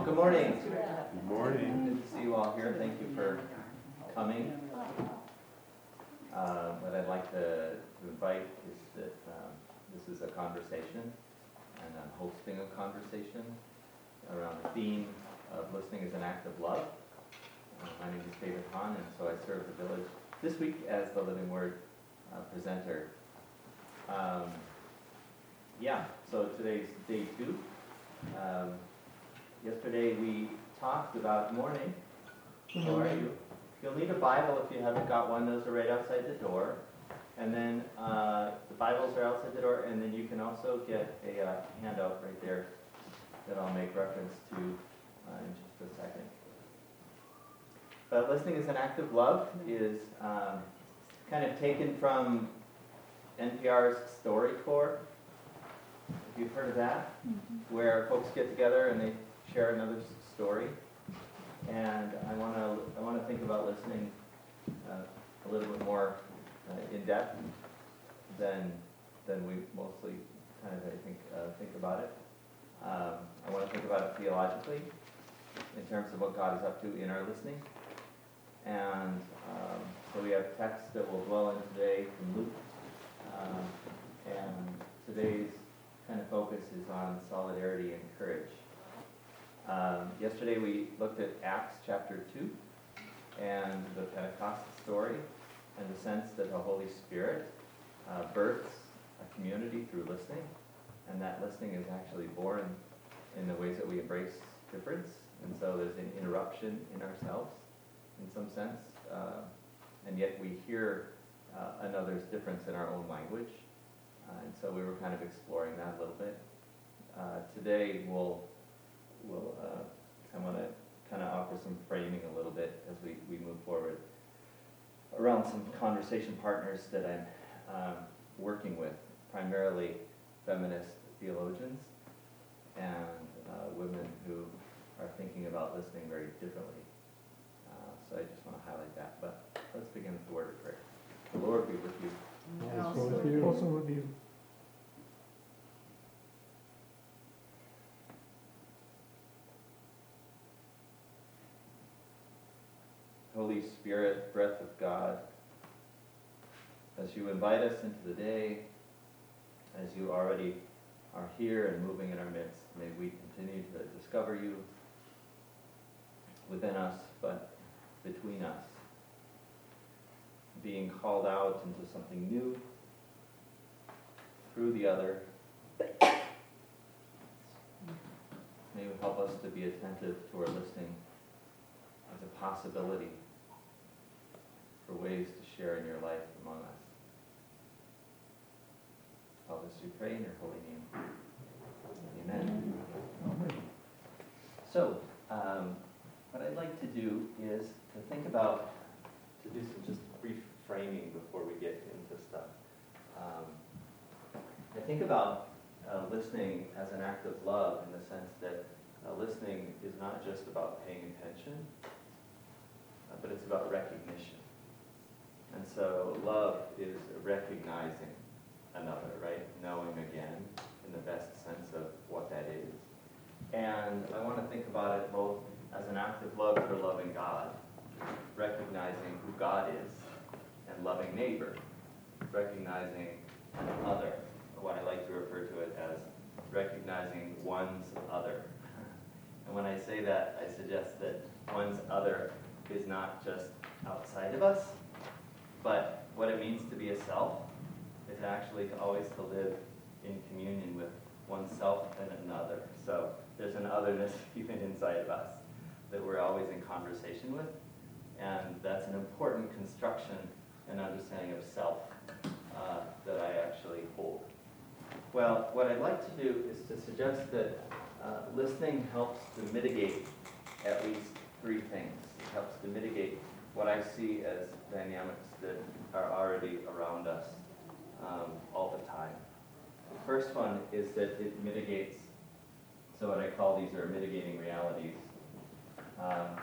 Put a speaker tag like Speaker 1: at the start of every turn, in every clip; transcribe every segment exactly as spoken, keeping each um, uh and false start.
Speaker 1: Good morning.
Speaker 2: Good morning.
Speaker 1: Good to see you all here. Thank you for coming. Uh, what I'd like to, to invite is that um, this is a conversation, and I'm hosting a conversation around the theme of listening as an act of love. Uh, my name is David Hahn, and so I serve the village this week as the Living Word uh, presenter. Um, yeah, so today's day two. Um, yesterday we talked about morning. How are you? You'll need a Bible if you haven't got one. Those are right outside the door. And then uh, the Bibles are outside the door, and then you can also get a uh, handout right there that I'll make reference to uh, in just a second. But listening as an act of love is um, kind of taken from N P R's StoryCorps. Have you heard of that? Mm-hmm. Where folks get together and they share another story. And I want to I want to think about listening uh, a little bit more uh, in depth than than we mostly kind of I think uh, think about it. Um, I want to think about it theologically in terms of what God is up to in our listening. And um, so we have text that we'll dwell in today from Luke. Um, and today's kind of focus is on solidarity and courage. Um, yesterday we looked at Acts chapter two and the Pentecost story and the sense that the Holy Spirit uh, births a community through listening, and that listening is actually born in the ways that we embrace difference, and so there's an interruption in ourselves in some sense, uh, and yet we hear uh, another's difference in our own language, uh, and so we were kind of exploring that a little bit. Uh, today we'll We'll, uh, I want to kind of offer some framing a little bit as we, we move forward around some conversation partners that I'm um, working with, primarily feminist theologians and uh, women who are thinking about listening very differently. Uh, so I just want to highlight that. But let's begin with the word of prayer. The Lord be with you.
Speaker 2: And
Speaker 3: Also
Speaker 2: also
Speaker 3: with
Speaker 2: with
Speaker 3: you.
Speaker 2: Also with you.
Speaker 1: Holy Spirit, breath of God, as you invite us into the day, as you already are here and moving in our midst, may we continue to discover you within us, but between us, being called out into something new through the other. May you help us to be attentive to our listening as a possibility for ways to share in your life among us. All this we pray in your holy name. Amen.
Speaker 2: Amen.
Speaker 1: So, um, what I'd like to do is to think about, to do some just brief framing before we get into stuff. Um, I think about uh, listening as an act of love in the sense that uh, listening is not just about paying attention, uh, but it's about recognition. And so love is recognizing another, right? Knowing again in the best sense of what that is. And I want to think about it both as an act of love for loving God, recognizing who God is, and loving neighbor, recognizing other, or what I like to refer to it as recognizing one's other. And when I say that, I suggest that one's other is not just outside of us, but what it means to be a self is actually to always to live in communion with oneself and another. So there's an otherness even inside of us that we're always in conversation with, and that's an important construction and understanding of self uh, that I actually hold. Well, what I'd like to do is to suggest that uh, listening helps to mitigate at least three things. It helps to mitigate what I see as dynamics that are already around us um, all the time. The first one is that it mitigates, so what I call these are mitigating realities. Um,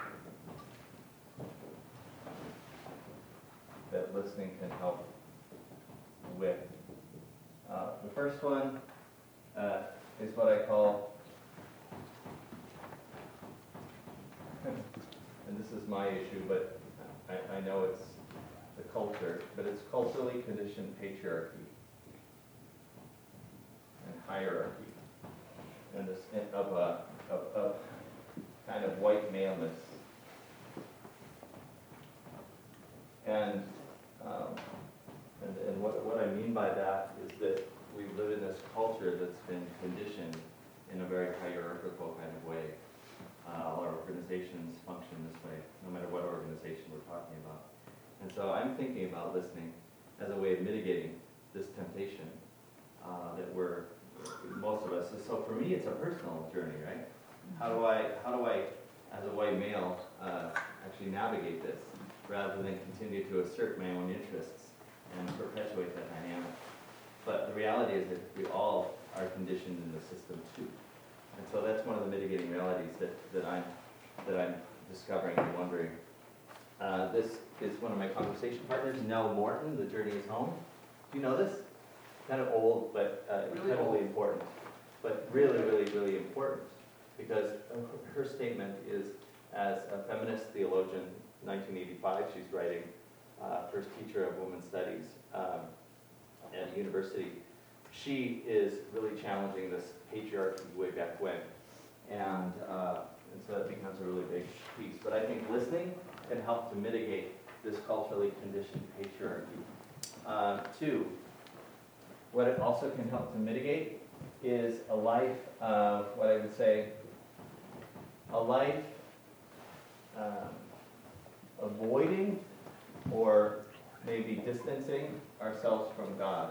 Speaker 1: that listening can help with. Uh, the first one uh, is what I call and this is my issue, but I, I know it's the culture, but it's culturally conditioned patriarchy and hierarchy, and this of a of, of kind of white maleness. And, um, and, and what, what I mean by that is that we live in this culture that's been conditioned in a very hierarchical kind of way. Uh, all our organizations function this way, no matter what organization we're talking about. And so I'm thinking about listening as a way of mitigating this temptation uh, that we're, most of us, so for me it's a personal journey, right? How do I, how do I, as a white male, uh, actually navigate this, rather than continue to assert my own interests and perpetuate that dynamic? But the reality is that we all are conditioned in the system too. And so that's one of the mitigating realities that, that I'm that I'm discovering and wondering. Uh, this is one of my conversation partners, Nell Morton, The Journey is Home. Do you know this? Kind of old, but uh,
Speaker 3: Really
Speaker 1: incredibly
Speaker 3: old.
Speaker 1: important. But really, really, really important, because her statement is, as a feminist theologian, nineteen eighty-five, she's writing, uh, first teacher of women's studies um, at a university. She is really challenging this patriarchy way back when, and, uh, and so it becomes a really big piece. But I think listening can help to mitigate this culturally conditioned patriarchy. Uh, two, what it also can help to mitigate is a life of, what I would say, a life um, avoiding or maybe distancing ourselves from God.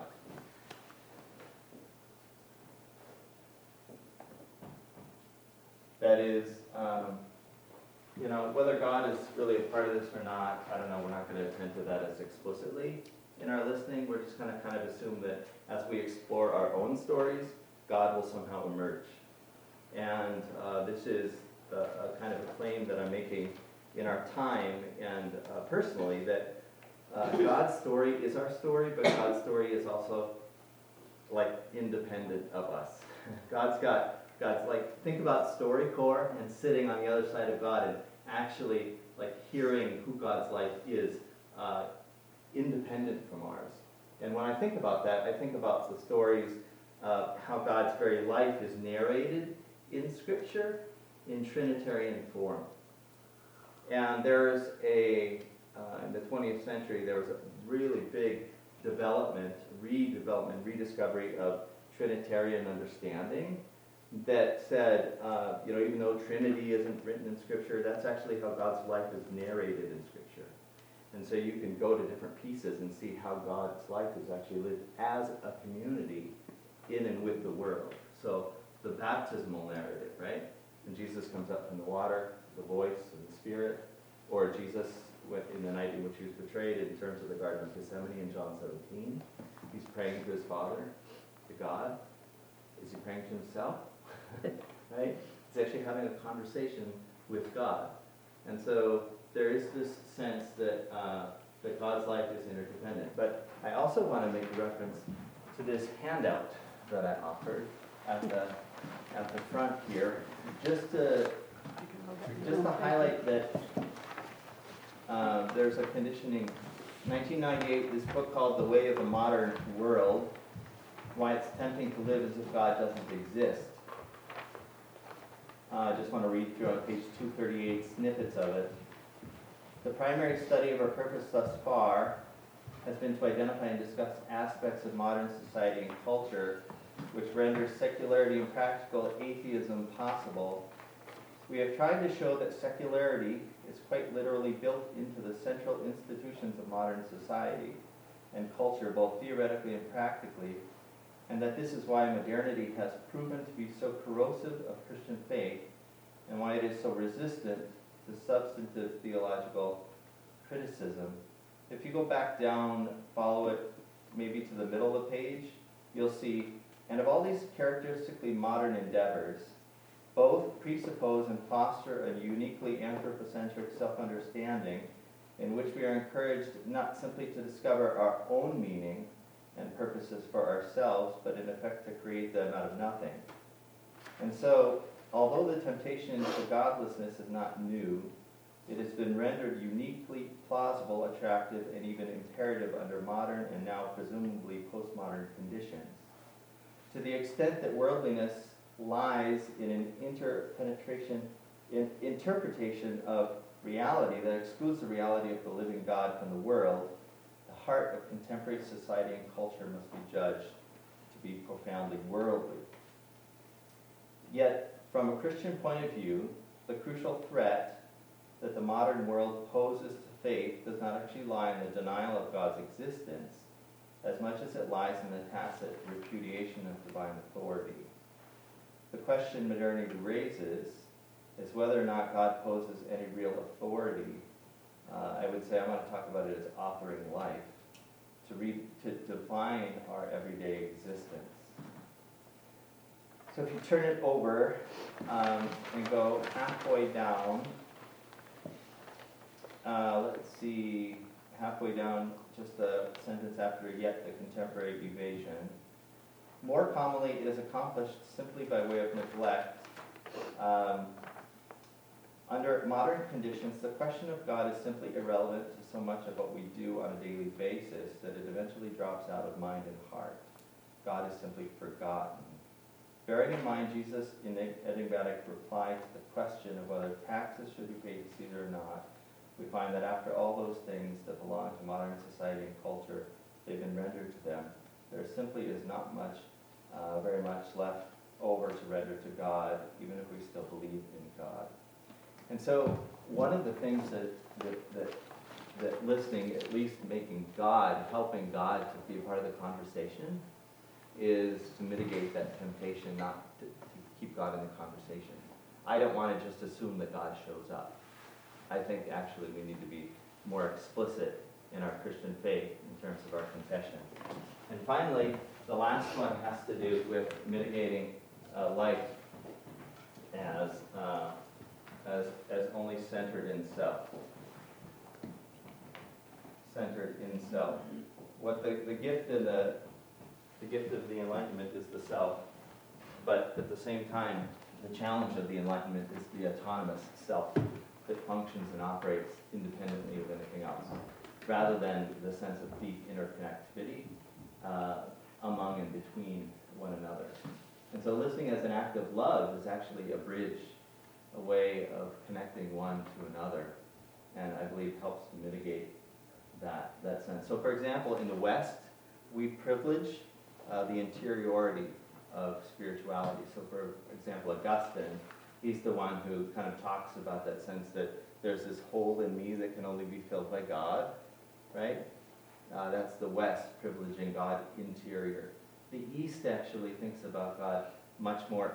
Speaker 1: That is, um, you know, whether God is really a part of this or not, I don't know, we're not going to attend to that as explicitly in our listening. We're just going to kind of assume that as we explore our own stories, God will somehow emerge. And uh, this is a, a kind of a claim that I'm making in our time and uh, personally, that uh, God's story is our story, but God's story is also like independent of us. God's got God's like, think about StoryCorps and sitting on the other side of God and actually like hearing who God's life is, uh, independent from ours. And when I think about that, I think about the stories of how God's very life is narrated in Scripture in Trinitarian form. And there's a, uh, in the twentieth century, there was a really big development, redevelopment, rediscovery of Trinitarian understanding that said, uh, you know, even though Trinity isn't written in Scripture, that's actually how God's life is narrated in Scripture. And so you can go to different pieces and see how God's life is actually lived as a community in and with the world. So the baptismal narrative, right? When Jesus comes up from the water, the voice and the Spirit, or Jesus in the night in which he was betrayed in terms of the Garden of Gethsemane in John seventeen, he's praying to his Father, to God. Is he praying to himself? Right? He's actually having a conversation with God. And so there is this sense that, uh, that God's life is interdependent. But I also want to make a reference to this handout that I offered at the, at the front here, just to, just to highlight that uh, there's a conditioning. nineteen ninety-eight, this book called The Way of the Modern World, Why It's Tempting to Live as If God Doesn't Exist. I uh, just want to read through on page two thirty-eight snippets of it. The primary study of our purpose thus far has been to identify and discuss aspects of modern society and culture which render secularity and practical atheism possible. We have tried to show that secularity is quite literally built into the central institutions of modern society and culture, both theoretically and practically, and that this is why modernity has proven to be so corrosive of Christian faith and why it is so resistant to substantive theological criticism. If you go back down, follow it maybe to the middle of the page, you'll see, and of all these characteristically modern endeavors, both presuppose and foster a uniquely anthropocentric self-understanding in which we are encouraged not simply to discover our own meaning and purposes for ourselves, but in effect to create them out of nothing. And so although the temptation to godlessness is not new, it has been rendered uniquely plausible, attractive, and even imperative under modern and now presumably postmodern conditions. To the extent that worldliness lies in an interpenetration, in interpretation of reality that excludes the reality of the living God from the world, the heart of contemporary society and culture must be judged to be profoundly worldly. Yet, from a Christian point of view, the crucial threat that the modern world poses to faith does not actually lie in the denial of God's existence as much as it lies in the tacit repudiation of divine authority. The question modernity raises is whether or not God poses any real authority. Uh, I would say I want to talk about it as authoring life, to, re- to define our everyday existence. So if you turn it over um, and go halfway down, uh, let's see, halfway down, just a sentence after yet the contemporary evasion. More commonly, it is accomplished simply by way of neglect. Um, under modern conditions, the question of God is simply irrelevant to so much of what we do on a daily basis that it eventually drops out of mind and heart. God is simply forgotten. Bearing in mind Jesus' enigmatic reply to the question of whether taxes should be paid to Caesar or not, we find that after all those things that belong to modern society and culture, they've been rendered to them. There simply is not much, uh, very much left over to render to God, even if we still believe in God. And so one of the things that, that, that, that listening, at least making God, helping God to be a part of the conversation, is to mitigate that temptation not to, to keep God in the conversation. I don't want to just assume that God shows up. I think actually we need to be more explicit in our Christian faith in terms of our confession. And finally, the last one has to do with mitigating uh, life as, uh, as, as only centered in self. Centered in self. What the, the gift in the The gift of the Enlightenment is the self, but at the same time, the challenge of the Enlightenment is the autonomous self that functions and operates independently of anything else, rather than the sense of deep interconnectivity uh, among and between one another. And so listening as an act of love is actually a bridge, a way of connecting one to another, and I believe helps to mitigate that, that sense. So for example, in the West, we privilege Uh, the interiority of spirituality. So for example, Augustine, he's the one who kind of talks about that sense that there's this hole in me that can only be filled by God, right? Uh, that's the West privileging God interior. The East actually thinks about God much more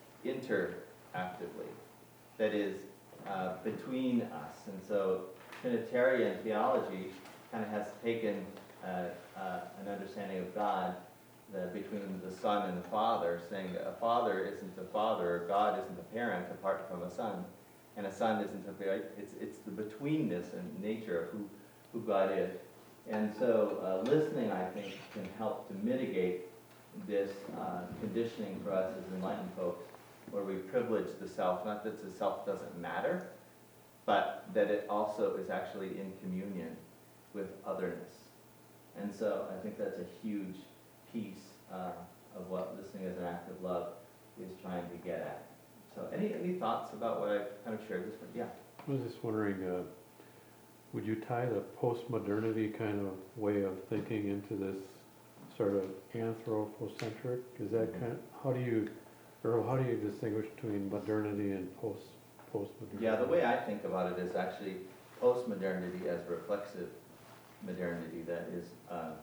Speaker 1: interactively, that is, uh, between us. And so Trinitarian theology kind of has taken uh, uh, an understanding of God The, between the Son and the Father, saying that a father isn't a father, or God isn't a parent apart from a son, and a son isn't a parent. It's, it's the betweenness and nature of who, who God is. And so uh, listening, I think, can help to mitigate this uh, conditioning for us as enlightened folks, where we privilege the self, not that the self doesn't matter, but that it also is actually in communion with otherness. And so I think that's a huge piece uh, of what listening as an act of love is trying to get at. So any any thoughts about what I've kind of shared this with? Yeah.
Speaker 2: I was just wondering, uh, would you tie the post-modernity kind of way of thinking into this sort of anthropocentric? Is that kind of, how do you, or how do you distinguish between modernity and post, post-modernity?
Speaker 1: Yeah, the way I think about it is actually post-modernity as reflexive modernity, that is uh,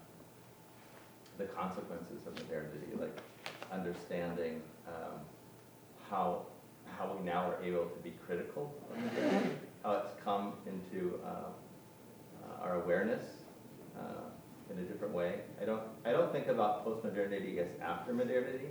Speaker 1: the consequences of modernity, like understanding um, how how we now are able to be critical of modernity, how it's come into uh, uh, our awareness uh, in a different way. I don't I don't think about post-modernity as after modernity.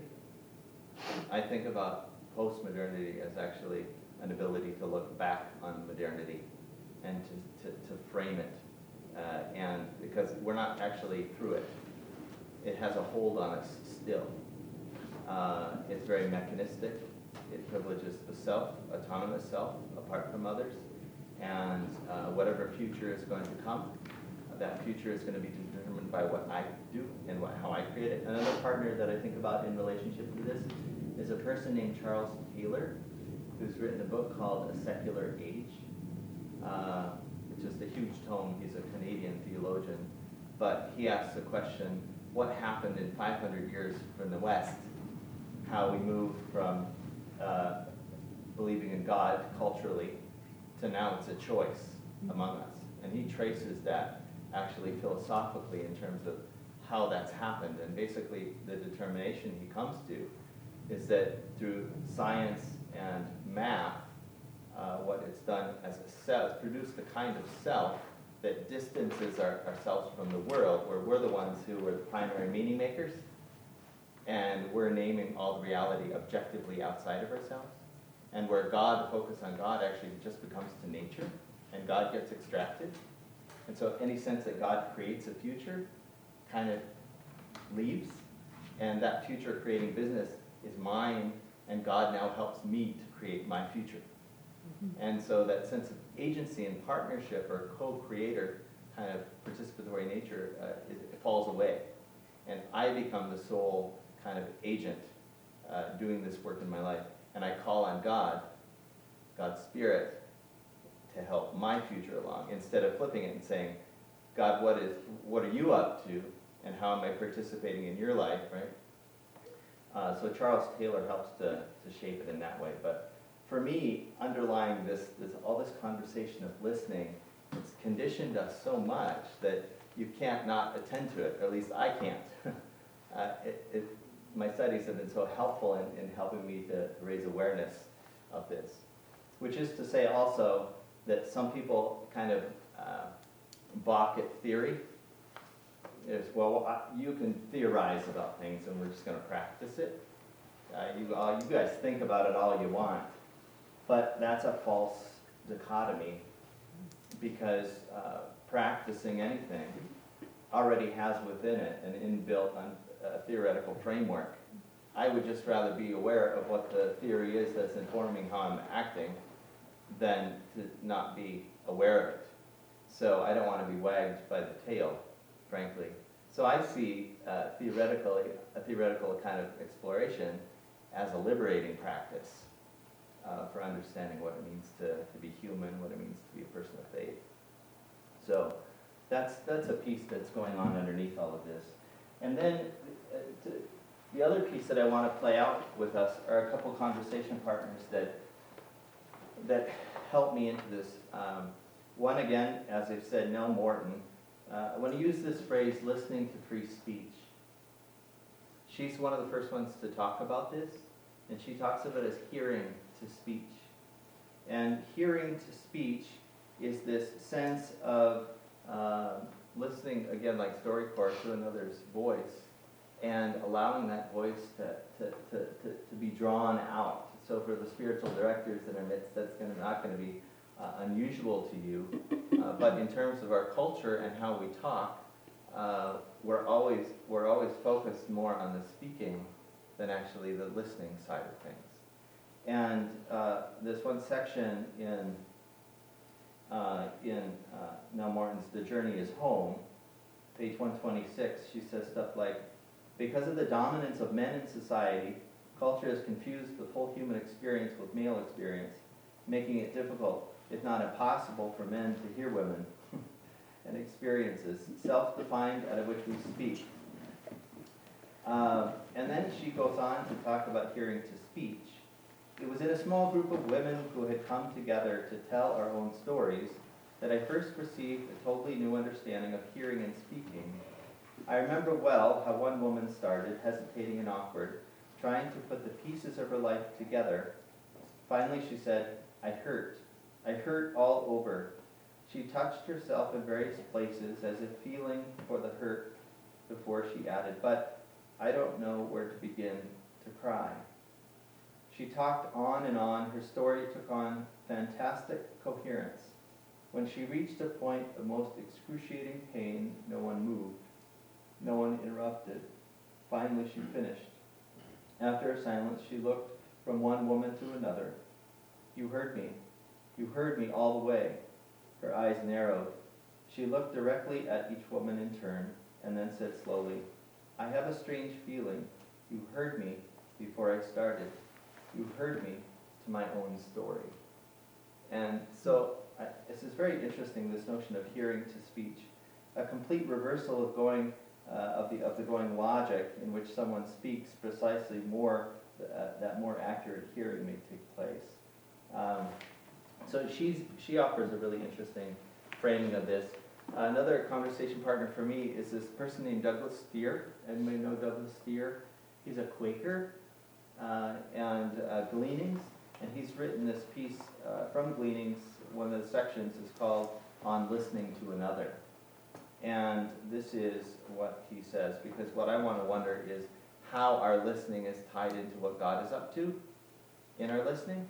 Speaker 1: I think about post-modernity as actually an ability to look back on modernity and to, to, to frame it, uh, and because we're not actually through it. It has a hold on us still. Uh, it's very mechanistic. it privileges the self, autonomous self, apart from others. And uh, whatever future is going to come, that future is going to be determined by what I do and what, how I create it. Another partner that I think about in relationship to this is a person named Charles Taylor, who's written a book called A Secular Age. Uh, it's just a huge tome. He's a Canadian theologian. But he asks the question, what happened in five hundred years from the West? How we moved from uh, believing in God culturally to now it's a choice among us. And he traces that actually philosophically in terms of how that's happened. And basically the determination he comes to is that through science and math, uh, what it's done as a self, it's produced the kind of self that distances our, ourselves from the world, where we're the ones who are the primary meaning makers, and we're naming all the reality objectively outside of ourselves. And where God, the focus on God, actually just becomes to nature, and God gets extracted. And so any sense that God creates a future kind of leaves, and that future creating business is mine, and God now helps me to create my future. Mm-hmm. And so that sense of agency and partnership or co-creator kind of participatory nature, uh, it, it falls away. And I become the sole kind of agent uh, doing this work in my life. And I call on God, God's Spirit, to help my future along, instead of flipping it and saying, God, what is, what are you up to, and how am I participating in your life, right? Uh, so Charles Taylor helps to, to shape it in that way. But for me, underlying this, this, all this conversation of listening, it's conditioned us so much that you can't not attend to it, or at least I can't. uh, it, it, my studies have been so helpful in, in helping me to raise awareness of this, which is to say also that some people kind of uh, balk at theory. Is, well, I, you can theorize about things and we're just going to practice it. Uh, you, uh, you guys think about it all you want, but that's a false dichotomy, because uh, practicing anything already has within it an inbuilt un, uh, theoretical framework. I would just rather be aware of what the theory is that's informing how I'm acting than to not be aware of it. So I don't want to be wagged by the tail, frankly. So I see uh, theoretically, a theoretical kind of exploration as a liberating practice uh, for understanding what it means to, to be human, what it means to be a person of faith. So that's, that's a piece that's going on underneath all of this. And then uh, to, the other piece that I want to play out with us are a couple conversation partners that that help me into this. Um, one, again, as I've said, Nell Morton. Uh, when I use this phrase, listening to free speech, she's one of the first ones to talk about this, and she talks of it as hearing to speech. And hearing to speech is this sense of uh, listening, again, like StoryCorps, to another's voice, and allowing that voice to, to, to, to, to be drawn out. So for the spiritual directors in our midst, that's gonna, not going to be uh, unusual to you. Uh, but in terms of our culture and how we talk, uh, we're always we're always focused more on the speaking than actually the listening side of things. And uh, this one section in uh, in uh, Nell Morton's "The Journey Is Home," page one twenty-six, she says stuff like, "Because of the dominance of men in society, culture has confused the full human experience with male experience, making it difficult, if not impossible, for men to hear women and experiences, self-defined out of which we speak." Uh, and then she goes on to talk about hearing to speech. "It was in a small group of women who had come together to tell our own stories that I first received a totally new understanding of hearing and speaking. I remember well how one woman started, hesitating and awkward, trying to put the pieces of her life together. Finally she said, 'I hurt. I hurt all over.' She touched herself in various places as if feeling for the hurt before she added, 'But I don't know where to begin to cry.' She talked on and on. Her story took on fantastic coherence. When she reached a point of most excruciating pain, no one moved. No one interrupted. Finally she finished. After a silence, she looked from one woman to another. You heard me. You heard me all the way. Her eyes narrowed. She looked directly at each woman in turn, and then said slowly, I have a strange feeling. You heard me before I started. You heard me to my own story. And so I, this is very interesting, this notion of hearing to speech, a complete reversal of going uh, of the of the going logic in which someone speaks precisely more uh, that more accurate hearing may take place. Um, so she's she offers a really interesting framing of this. Another conversation partner for me is this person named Douglas Steer. Anybody know Douglas Steer? He's a Quaker, uh, and uh, Gleanings, and he's written this piece uh, from Gleanings. One of the sections is called On Listening to Another. And this is what he says, because what I want to wonder is how our listening is tied into what God is up to in our listening.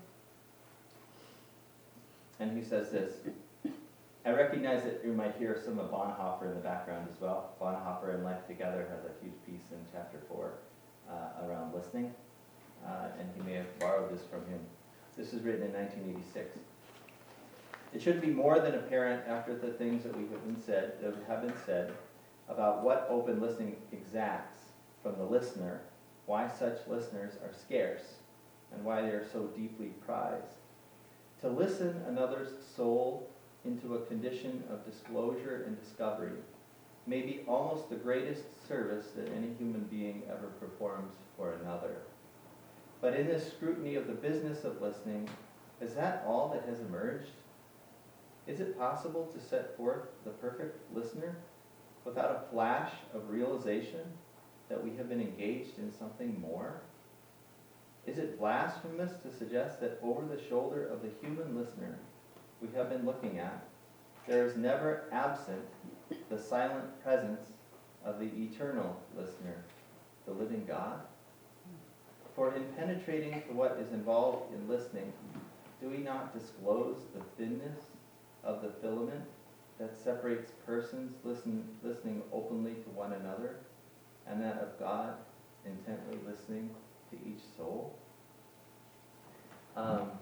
Speaker 1: And he says this, I recognize that you might hear some of Bonhoeffer in the background as well. Bonhoeffer in Life Together has a huge piece in chapter four uh, around listening, uh, and he may have borrowed this from him. This is written in nineteen eighty-six. It should be more than apparent after the things that we have been said, that have been said, about what open listening exacts from the listener, why such listeners are scarce, and why they are so deeply prized. To listen another's soul into a condition of disclosure and discovery may be almost the greatest service that any human being ever performs for another. But in this scrutiny of the business of listening, is that all that has emerged? Is it possible to set forth the perfect listener without a flash of realization that we have been engaged in something more? Is it blasphemous to suggest that over the shoulder of the human listener we have been looking at, there is never absent the silent presence of the eternal listener, the living God? For in penetrating to what is involved in listening, do we not disclose the thinness of the filament that separates persons listen, listening openly to one another, and that of God intently listening to each soul? Um,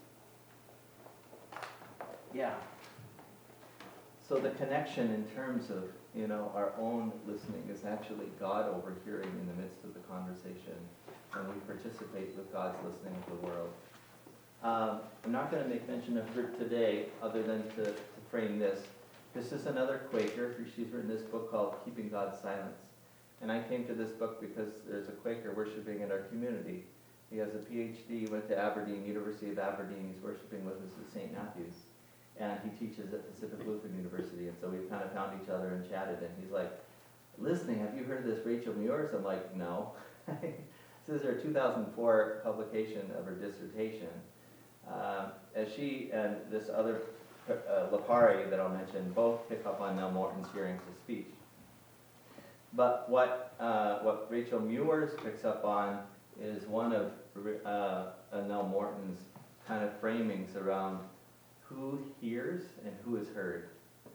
Speaker 1: yeah. So the connection in terms of, you know, our own listening is actually God overhearing in the midst of the conversation, and we participate with God's listening to the world. Um, I'm not going to make mention of her today other than to, to frame this. This is another Quaker. She's written this book called Keeping God's Silence. And I came to this book because there's a Quaker worshiping in our community. He has a P H D, went to Aberdeen, University of Aberdeen. He's worshiping with us at Saint Matthew's. And he teaches at Pacific Lutheran University. And so we've kind of found each other and chatted. And he's like, listening, have you heard of this Rachel Muirs? I'm like, no. This is her two thousand four publication of her dissertation. Um, as she and this other uh, Lapari that I'll mention both pick up on Nell Morton's hearing to speech. But what uh, what Rachel Muirs picks up on is one of uh, Nell Morton's kind of framings around who hears and who is heard.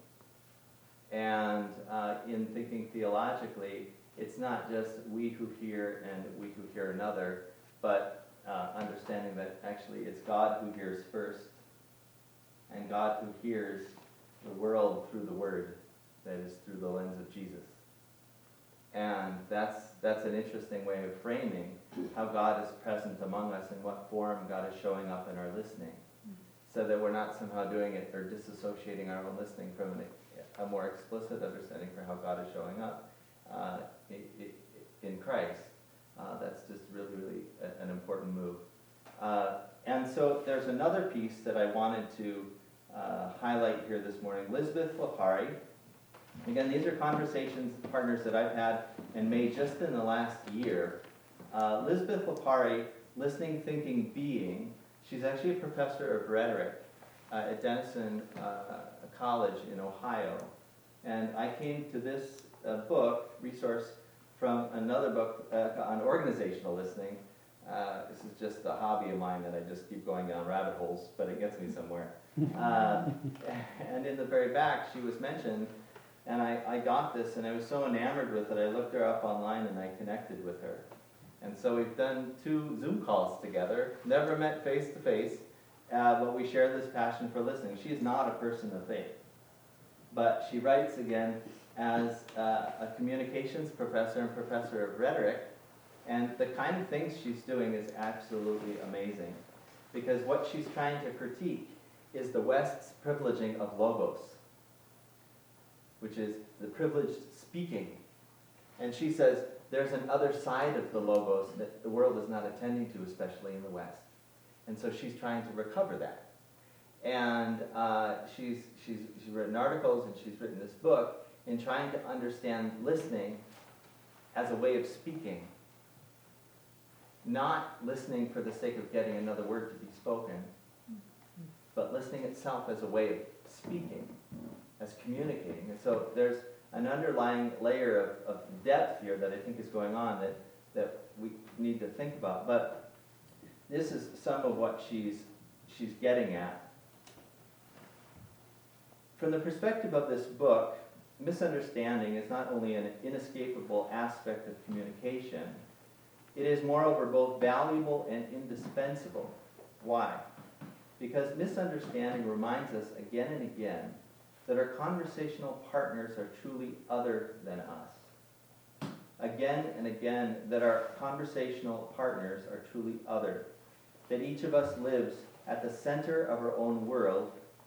Speaker 1: And uh, in thinking theologically, it's not just we who hear and we who hear another, but uh, understanding that actually it's God who hears first, and God who hears the world through the Word, that is through the lens of Jesus. And that's that's an interesting way of framing how God is present among us and what form God is showing up in our listening, so that we're not somehow doing it or disassociating our own listening from an, a more explicit understanding for how God is showing up uh, it, it, in Christ. Uh, that's just really, really a, an important move. Uh, and so there's another piece that I wanted to uh, highlight here this morning. Lisbeth Lapari. Again, these are conversations, partners that I've had and made just in the last year. Uh, Lisbeth Lapari, Listening, Thinking, Being, she's actually a professor of rhetoric uh, at Denison uh, College in Ohio. And I came to this uh, book, resource, from another book uh, on organizational listening. Uh, this is just a hobby of mine that I just keep going down rabbit holes, but it gets me somewhere. Uh, and in the very back, she was mentioned, and I, I got this, and I was so enamored with it, I looked her up online and I connected with her. And so we've done two Zoom calls together, never met face to face, uh, but we share this passion for listening. She is not a person of faith, but she writes again as uh, a communications professor and professor of rhetoric, and the kind of things she's doing is absolutely amazing, because what she's trying to critique is the West's privileging of logos, which is the privileged speaking. And she says there's an other side of the logos that the world is not attending to, especially in the West. And so she's trying to recover that. And uh, she's, she's, she's written articles and she's written this book in trying to understand listening as a way of speaking. Not listening for the sake of getting another word to be spoken, but listening itself as a way of speaking, as communicating. And so there's an underlying layer of, of depth here that I think is going on that, that we need to think about. But this is some of what she's, she's getting at. From the perspective of this book, misunderstanding is not only an inescapable aspect of communication, it is moreover both valuable and indispensable. Why? Because misunderstanding reminds us again and again that our conversational partners are truly other than us. Again and again that our conversational partners are truly other. That each of us lives at the center of our own world.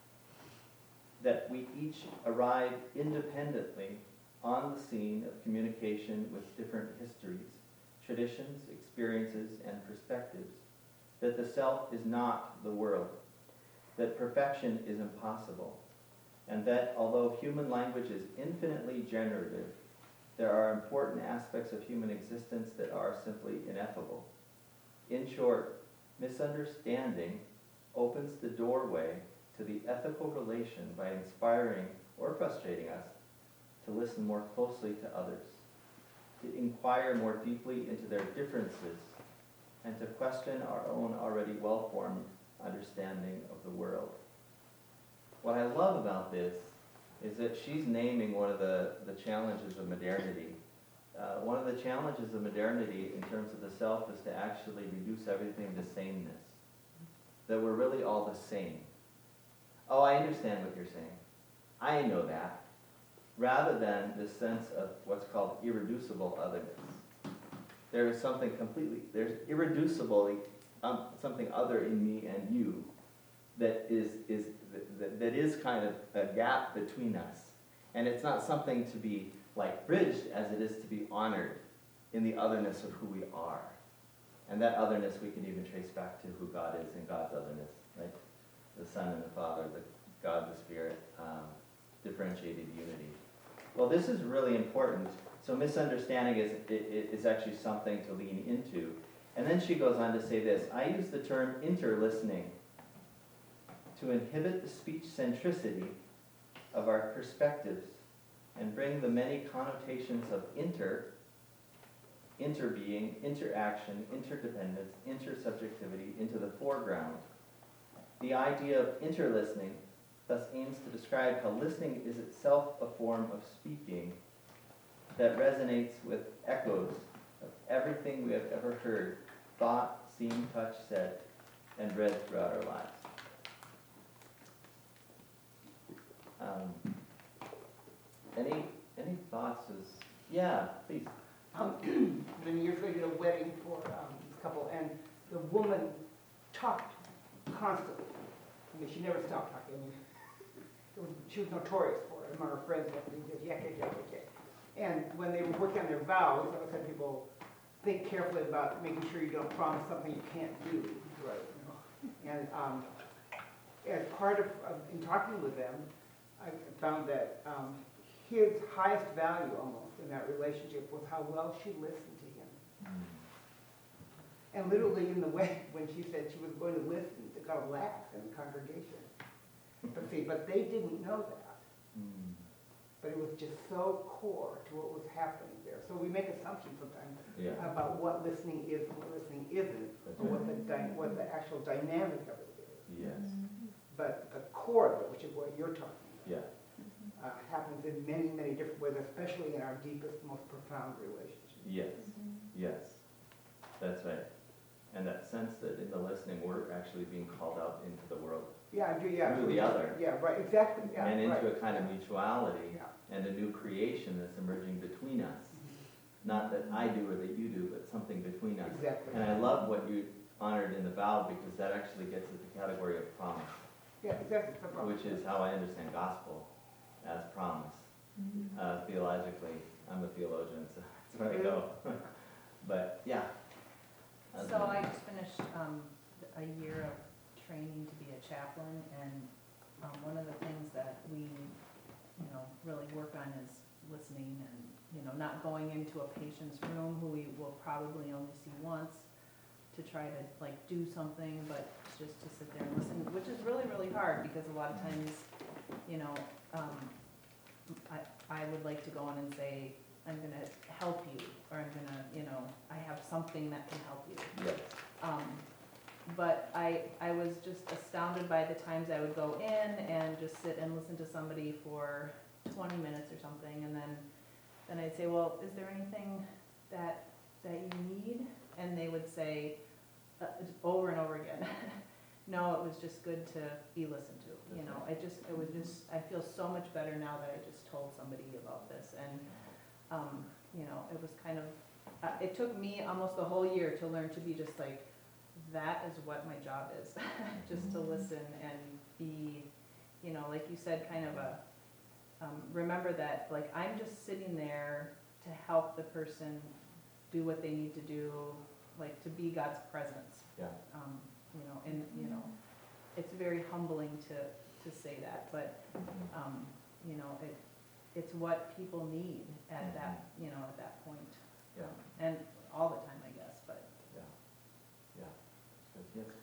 Speaker 1: That we each arrive independently on the scene of communication with different histories, traditions, experiences, and perspectives. That the self is not the world. That perfection is impossible. And that although human language is infinitely generative, there are important aspects of human existence that are simply ineffable. In short, misunderstanding opens the doorway to the ethical relation by inspiring or frustrating us to listen more closely to others, to inquire more deeply into their differences, and to question our own already well-formed understanding of the world. What I love about this is that she's naming one of the, the challenges of modernity. Uh, one of the challenges of modernity in terms of the self is to actually reduce everything to sameness. That we're really all the same. Oh, I understand what you're saying. I know that. Rather than this sense of what's called irreducible otherness. There is something completely, there's irreducibly um, something other in me and you that is, is that, that is kind of a gap between us. And it's not something to be like bridged as it is to be honored in the otherness of who we are. And that otherness we can even trace back to who God is and God's otherness, right? The Son and the Father, the God, the Spirit, um, differentiated unity. Well, this is really important. So misunderstanding is, is actually something to lean into. And then she goes on to say this, I use the term interlistening to inhibit the speech centricity of our perspectives and bring the many connotations of inter, interbeing, interaction, interdependence, intersubjectivity into the foreground. The idea of interlistening thus aims to describe how listening is itself a form of speaking that resonates with echoes of everything we have ever heard, thought, seen, touched, said, and read throughout our lives. Um, any any thoughts? As yeah, please.
Speaker 3: Um, many years ago, I did a wedding for um, this couple, and the woman talked constantly. I mean, she never stopped talking. I mean, it was, she was notorious for it. Among her friends, they just yak, yak, yak, yak, yak. And when they were working on their vows, I always had people think carefully about making sure you don't promise something you can't do. Right. You know? And um, as part of, of in talking with them, I found that um, his highest value almost in that relationship was how well she listened to him. Mm. And literally in the way when she said she was going to listen, it got a laugh in the congregation. But see, but they didn't know that. Mm. But it was just so core to what was happening there. So we make assumptions sometimes yeah. about what listening is and what listening isn't, That's or right. what the dy- what the actual dynamic of it is.
Speaker 1: Yes.
Speaker 3: Mm-hmm. But the core of it, which is what you're talking about,
Speaker 1: yeah.
Speaker 3: uh, happens in many, many different ways, especially in our deepest, most profound relationships.
Speaker 1: Yes. Mm-hmm. Yes. That's right. And that sense that in the listening, we're actually being called out into the world.
Speaker 3: Yeah, I do, yeah.
Speaker 1: Through the other.
Speaker 3: Yeah, right, exactly, yeah,
Speaker 1: And
Speaker 3: right.
Speaker 1: into a kind of mutuality
Speaker 3: Yeah.
Speaker 1: and a new creation that's emerging between us. Not that I do or that you do, but something between us.
Speaker 3: Exactly.
Speaker 1: And I love what you honored in the vow, because that actually gets at the category of promise,
Speaker 3: Yeah, exactly. no problem.
Speaker 1: which is how I understand gospel, as promise. Uh, theologically, I'm a theologian, so that's where I go. But, yeah.
Speaker 4: So I just finished um, a year of training to be a chaplain, and um, one of the things that we, you know, really work on is listening and, you know, not going into a patient's room who we will probably only see once to try to like do something, but just to sit there and listen, which is really, really hard, because a lot of times, you know, um, I, I would like to go in and say, I'm gonna help you, or I'm gonna, you know, I have something that can help you.
Speaker 1: Yes.
Speaker 4: Um, But I, I was just astounded by the times I would go in and just sit and listen to somebody for twenty minutes or something, and then, then I'd say, well, is there anything that, that you need? And they would say, uh, over and over again, no, it was just good to be listened to, you know, it just, it was just, I feel so much better now that I just told somebody about this, and, um, you know, it was kind of, uh, it took me almost the whole year to learn to be just like, that is what my job is, just to listen and be, you know, like you said, kind of a, um, remember that, like, I'm just sitting there to help the person do what they need to do, like, to be God's presence.
Speaker 1: Yeah.
Speaker 4: Um, you know, and, you know, it's very humbling to, to say that, but, um, you know, it, it's what people need at that, you know, at that point.
Speaker 1: Yeah.
Speaker 4: And all the time, I guess, but.
Speaker 1: Yeah. Yeah. Yes.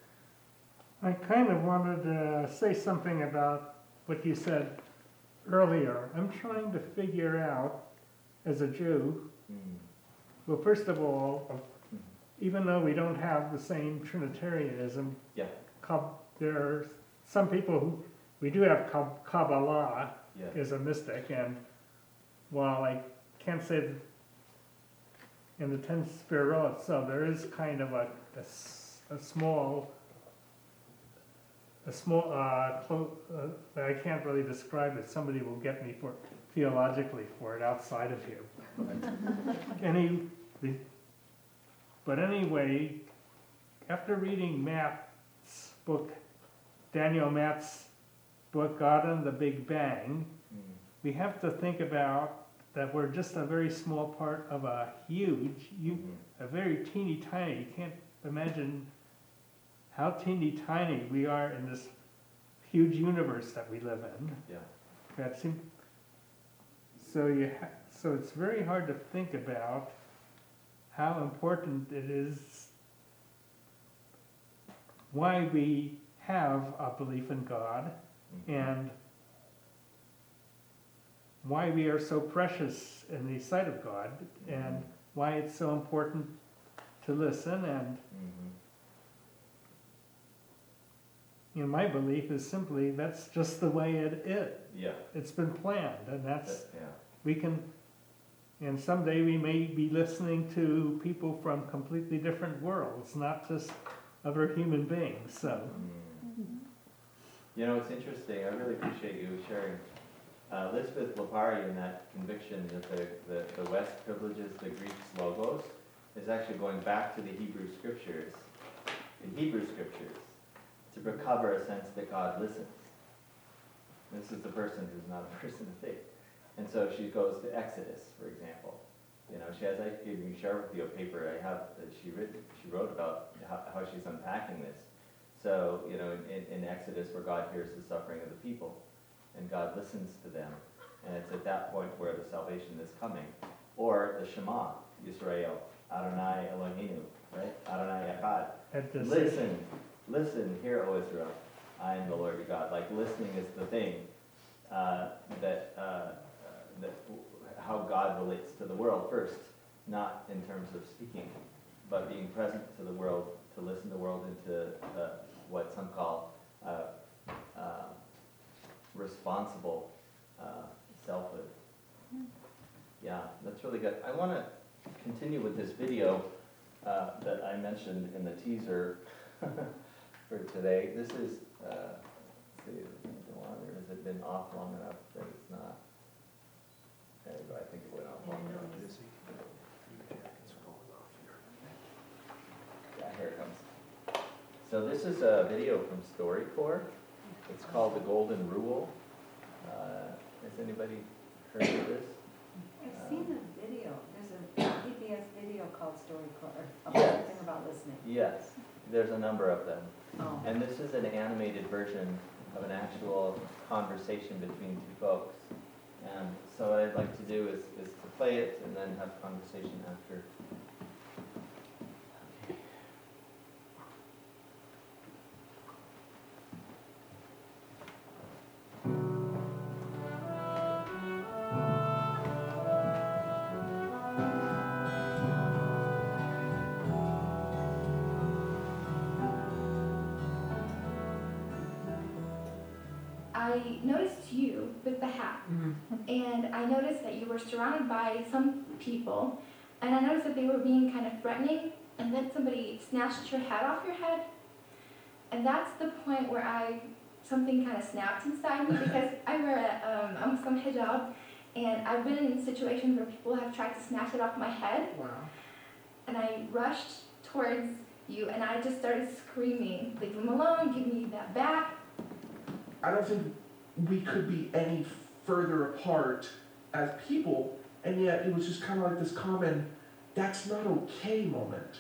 Speaker 5: I kind of wanted to say something about what you said earlier. I'm trying to figure out, as a Jew,
Speaker 1: Mm.
Speaker 5: well, first of all,
Speaker 1: Mhm.
Speaker 5: even though we don't have the same Trinitarianism,
Speaker 1: Yeah.
Speaker 5: Kab- there are some people who, we do have Kab- Kabbalah
Speaker 1: Yeah.
Speaker 5: as a mystic, and while I can't say that in the ten Sefirot, so there is kind of a, a s- a small, a small, uh, clo- uh, I can't really describe it, somebody will get me for, theologically for it outside of here. Any, the, but anyway, after reading Matt's book, Daniel Matt's book, God and the Big Bang,
Speaker 1: Mm.
Speaker 5: we have to think about that we're just a very small part of a huge, you,
Speaker 1: Mhm.
Speaker 5: a very teeny tiny, you can't imagine how teeny tiny we are in this huge universe that we live in.
Speaker 1: Yeah.
Speaker 5: That seem, so you ha, so it's very hard to think about how important it is, why we have a belief in God,
Speaker 1: Mhm.
Speaker 5: and why we are so precious in the sight of God, and why it's so important to listen. And
Speaker 1: Mhm.
Speaker 5: you know, my belief is simply that's just the way it is.
Speaker 1: Yeah.
Speaker 5: It's been planned, and that's,
Speaker 1: That- yeah.
Speaker 5: we can, and someday we may be listening to people from completely different worlds, not just other human beings, so.
Speaker 1: Mm. You know, it's interesting. I really appreciate you sharing. Uh, Elizabeth Lapari, in that conviction that the, the, the West privileges the Greek's logos, is actually going back to the Hebrew scriptures, the Hebrew scriptures, to recover a sense that God listens. This is the person who's not a person of faith. And so she goes to Exodus, for example. You know, she has, I can share with you a paper I have that she written, she wrote about how, how she's unpacking this. So, you know, in, in Exodus, where God hears the suffering of the people, and God listens to them, and it's at that point where the salvation is coming. Or the Shema, Yisrael, Adonai Eloheinu, right? Adonai Echad.
Speaker 5: At this-
Speaker 1: Listen, listen, hear, O Israel, I am the Lord your God. Like, listening is the thing uh, that, uh, uh, that how God relates to the world first, not in terms of speaking, but being present to the world, to listen to the world into uh, what some call uh, uh, responsible uh, selfhood. Yeah, that's really good. I want to continue with this video uh, that I mentioned in the teaser for today. This is, uh, let's see, is it go on there? Has it been off long enough that it's not? There you go, I think it went off long enough. Yeah, here it comes. So this is a video from StoryCorps. It's called The Golden Rule. Uh, Has anybody heard of this?
Speaker 6: I've seen a video, there's a P B S video called StoryCorps, about
Speaker 1: Yes.
Speaker 6: something about listening.
Speaker 1: Yes, there's a number of them.
Speaker 6: Oh.
Speaker 1: And this is an animated version of an actual conversation between two folks. And so what I'd like to do is, is to play it and then have conversation after.
Speaker 7: I noticed you with the hat, and I noticed that you were surrounded by some people, and I noticed that they were being kind of threatening, and then somebody snatched your hat off your head, and that's the point where I, something kind of snapped inside me, because I wear a, um, a Muslim hijab, and I've been in situations where people have tried to snatch it off my head,
Speaker 3: Wow.
Speaker 7: and I rushed towards you, and I just started screaming, leave him alone, give me that back.
Speaker 8: I don't think we could be any further apart as people, and yet it was just kind of like this common, that's not okay moment.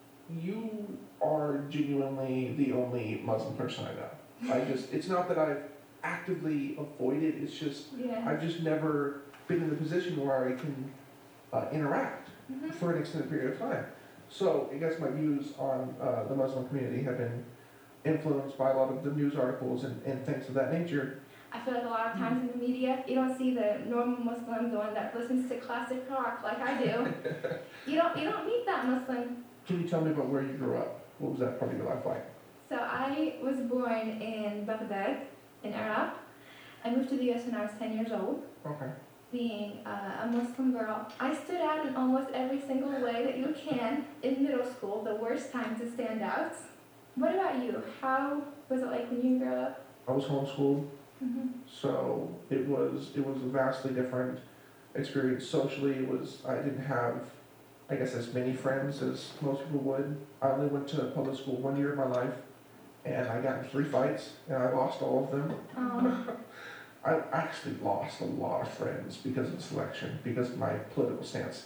Speaker 8: You are genuinely the only Muslim person I know. I just, it's not that I've actively avoided, it's just,
Speaker 7: Yeah.
Speaker 8: I've just never been in the position where I can uh, interact
Speaker 7: Mhm.
Speaker 8: for an extended period of time. So I guess my views on uh, the Muslim community have been influenced by a lot of the news articles and, and things of that nature.
Speaker 7: I feel like a lot of times in the media, you don't see the normal Muslim, the one that listens to classic rock like I do. You don't, you don't meet that Muslim.
Speaker 8: Can you tell me about where you grew up? What was that part of your life like?
Speaker 7: So I was born in Baghdad, in Iraq. I moved to the U S when I was ten years old.
Speaker 8: Okay.
Speaker 7: Being uh, a Muslim girl, I stood out in almost every single way that you can in middle school, the worst time to stand out. What about you? How was it like when you grew up?
Speaker 8: I was homeschooled,
Speaker 7: Mm-hmm.
Speaker 8: so it was it was a vastly different experience. Socially, it was I didn't have, I guess, as many friends as most people would. I only went to public school one year of my life, and I got in three fights, and I lost all of them.
Speaker 7: Um,
Speaker 8: I actually lost a lot of friends because of this election, because of my political stance.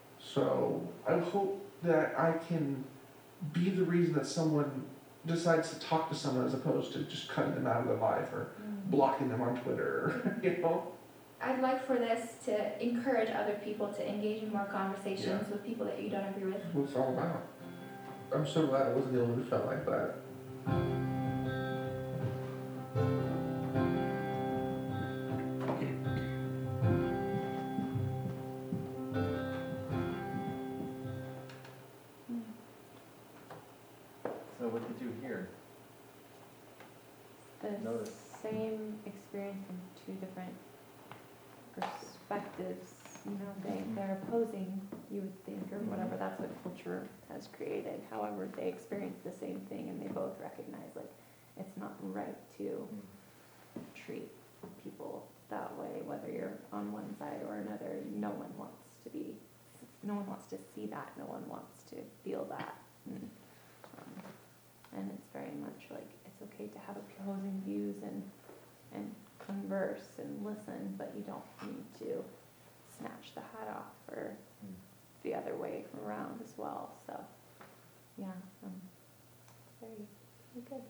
Speaker 8: So I hope that I can be the reason that someone decides to talk to someone as opposed to just cutting them out of their life or blocking them on Twitter, you know?
Speaker 7: I'd like for this to encourage other people to engage in more conversations
Speaker 8: Yeah.
Speaker 7: with people that you don't agree with.
Speaker 8: That's what it's all about. I'm so glad I wasn't the only one who felt like that.
Speaker 1: So what did you hear?
Speaker 9: The
Speaker 1: Notice.
Speaker 9: same experience from two different perspectives, you know, they, they're opposing, you would think, or whatever, that's what culture has created. However, they experience the same thing and they both recognize, like, it's not right to treat people that way, whether you're on one side or another. No one wants to be, no one wants to see that, no one wants to feel that. And, um, and it's very much like, it's okay to have opposing views and, and converse and listen, but you don't need to snatch the hat off or
Speaker 1: Mm.
Speaker 9: the other way around as well, so, yeah, um, very, very good.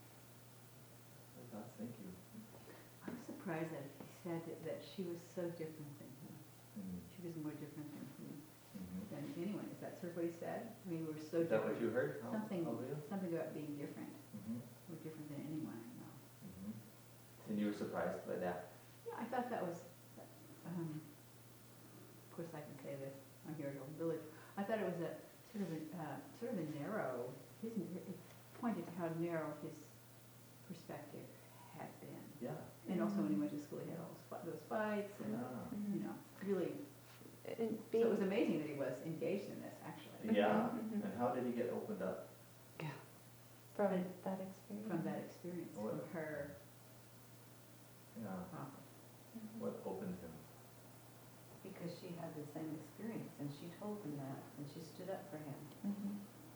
Speaker 1: Oh, thank you.
Speaker 6: I was surprised that he said that- that she was so different than him.
Speaker 1: Mm.
Speaker 6: She was more different than him,
Speaker 1: Mhm.
Speaker 6: than anyone. Is that sort of what he said? I mean, we were so
Speaker 1: Is that what
Speaker 6: different.
Speaker 1: you heard? Oh,
Speaker 6: Something,
Speaker 1: oh, really?
Speaker 6: something about being different.
Speaker 1: Mhm.
Speaker 6: We're different than anyone I know.
Speaker 1: Mhm. And you were surprised by that?
Speaker 6: Yeah, I thought that was, um, of course I can say this, I'm here at Old Village. I thought it was a sort of a, uh, sort of a narrow, his, it pointed to how narrow his perspective had been.
Speaker 1: Yeah.
Speaker 6: And also when he went to school, he had all those fi- those fights and,
Speaker 1: Ah.
Speaker 6: you know, really,
Speaker 9: And
Speaker 6: so
Speaker 9: being,
Speaker 6: it was amazing that he was engaged in this, actually.
Speaker 1: Yeah,
Speaker 9: Mhm.
Speaker 1: and how did he get opened up?
Speaker 9: From that experience.
Speaker 6: From that experience,
Speaker 1: What-
Speaker 6: from her
Speaker 1: Yeah,
Speaker 6: offer.
Speaker 9: Mhm.
Speaker 1: what opened him?
Speaker 6: Because she had the same experience, and she told him that, and she stood up for him.
Speaker 9: Mhm.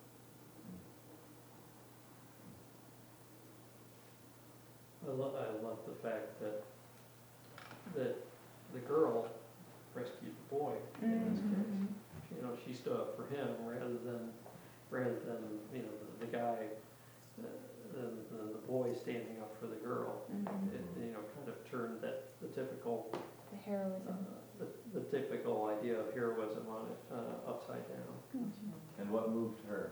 Speaker 10: I love, I love the fact that, that the girl rescued the boy in this case.
Speaker 9: Mhm.
Speaker 10: You know, she stood up for him rather than, rather than, you know, the, the guy, uh, than, than the boy standing up for the girl.
Speaker 9: Mhm.
Speaker 10: It, you know, kind of turned that, the typical,
Speaker 9: The
Speaker 10: uh,
Speaker 9: heroism.
Speaker 10: the, the typical idea of heroism on it, uh, upside down.
Speaker 1: And what moved her?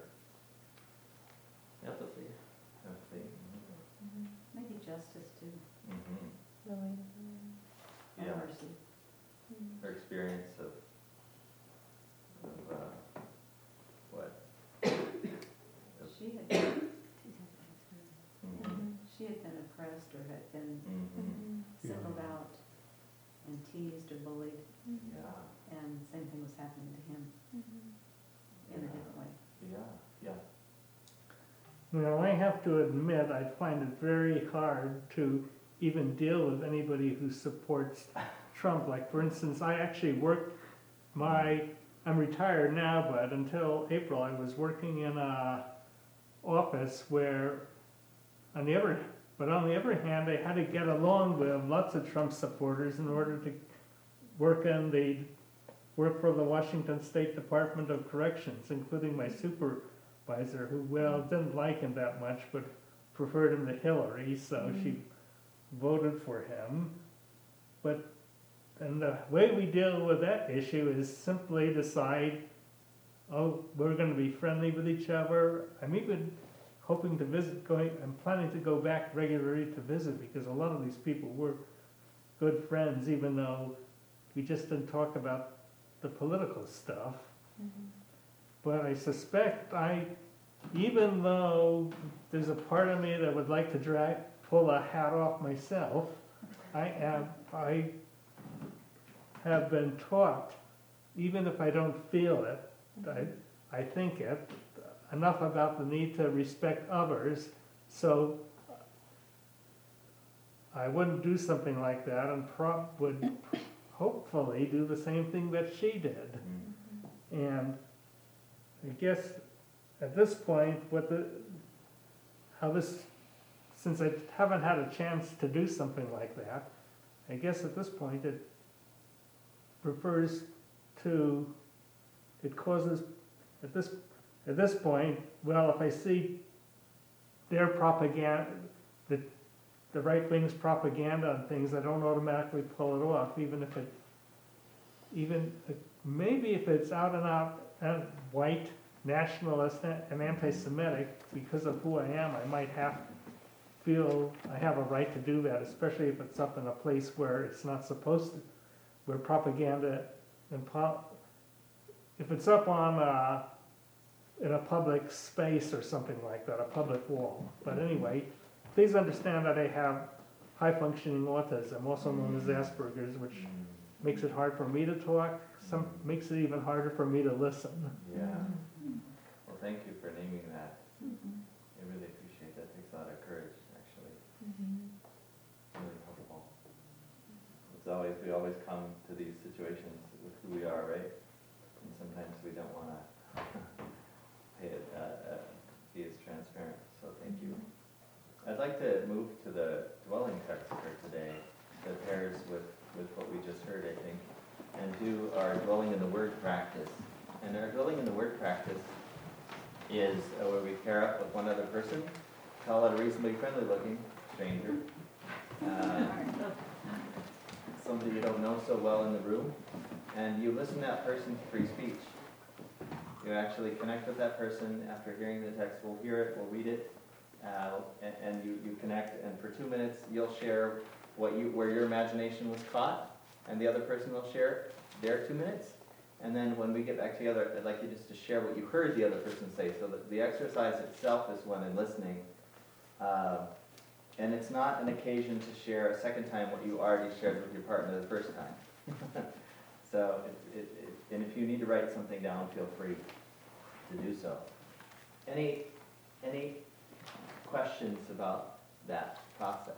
Speaker 10: Empathy.
Speaker 1: Empathy.
Speaker 9: Mhm.
Speaker 6: Maybe justice too,
Speaker 1: Mm-hmm.
Speaker 9: The way to-
Speaker 6: or
Speaker 1: Yeah,
Speaker 6: mercy.
Speaker 9: Mhm.
Speaker 1: her experience of, of, uh, what?
Speaker 6: She had, she's had that experience.
Speaker 1: Mm-hmm.
Speaker 9: Mhm.
Speaker 6: She had been oppressed or had been
Speaker 1: Mm-hmm.
Speaker 9: Mhm.
Speaker 6: singled out and teased or bullied,
Speaker 9: Mhm.
Speaker 1: Yeah,
Speaker 6: and the same thing was happening to him
Speaker 9: Mhm.
Speaker 6: in a
Speaker 1: Yeah.
Speaker 6: different way.
Speaker 1: yeah, yeah.
Speaker 5: Well, I have to admit, I find it very hard to even deal with anybody who supports Trump. Like, for instance, I actually worked my, I'm retired now, but until April, I was working in a office where, on the other, but on the other hand, I had to get along with lots of Trump supporters in order to work in the, work for the Washington State Department of Corrections, including my supervisor, who, well, didn't like him that much, but preferred him to Hillary, so she voted for him. But, and the way we deal with that issue is simply decide, oh, we're gonna be friendly with each other. I'm even hoping to visit, going, I'm planning to go back regularly to visit, because a lot of these people were good friends, even though we just didn't talk about the political stuff.
Speaker 9: Mhm.
Speaker 5: But I suspect I, even though there's a part of me that would like to drag, pull a hat off myself, I am, I have been taught, even if I don't feel it, I, I think it, enough about the need to respect others, so I wouldn't do something like that, and prob, would hopefully do the same thing that she did.
Speaker 1: Mm.
Speaker 5: And I guess at this point, what the, how this, since I haven't had a chance to do something like that, I guess at this point it refers to, it causes, at this, at this point, well, if I see their propaganda, the, the right wing's propaganda on things, I don't automatically pull it off, even if it, even, maybe if it's out and out, and white, nationalist, and anti-Semitic, because of who I am, I might have, feel I have a right to do that, especially if it's up in a place where it's not supposed to, where propaganda and po- if it's up on, uh, in a public space or something like that, a public wall. But anyway, please understand that I have high-functioning autism, also known as Asperger's, which
Speaker 1: Mm.
Speaker 5: makes it hard for me to talk, some, makes it even harder for me to listen.
Speaker 1: Yeah. Well, thank you for naming that.
Speaker 9: Mhm.
Speaker 1: I really appreciate that. Takes a lot of courage, actually.
Speaker 9: Mhm.
Speaker 1: Really helpful. It's always, we always come to these situations with who we are, right? And sometimes we don't want to pay it, uh, uh, be as transparent, so thank you. I'd like to move to the dwelling text for today that pairs with, with what we just heard, I think, and do our dwelling in the word practice. And our dwelling in the word practice is uh, where we pair up with one other person, call it a reasonably friendly looking stranger, uh, somebody you don't know so well in the room, and you listen to that person's free speech. You actually connect with that person after hearing the text. We'll hear it, we'll read it, uh, and, and you, you connect, and for two minutes you'll share what you, where your imagination was caught, and the other person will share their two minutes. And then when we get back together, I'd like you just to share what you heard the other person say. So that the exercise itself is one in listening. Uh, and it's not an occasion to share a second time what you already shared with your partner the first time. So, it, it, it, and if you need to write something down, feel free. to do so. Any, any questions about that process?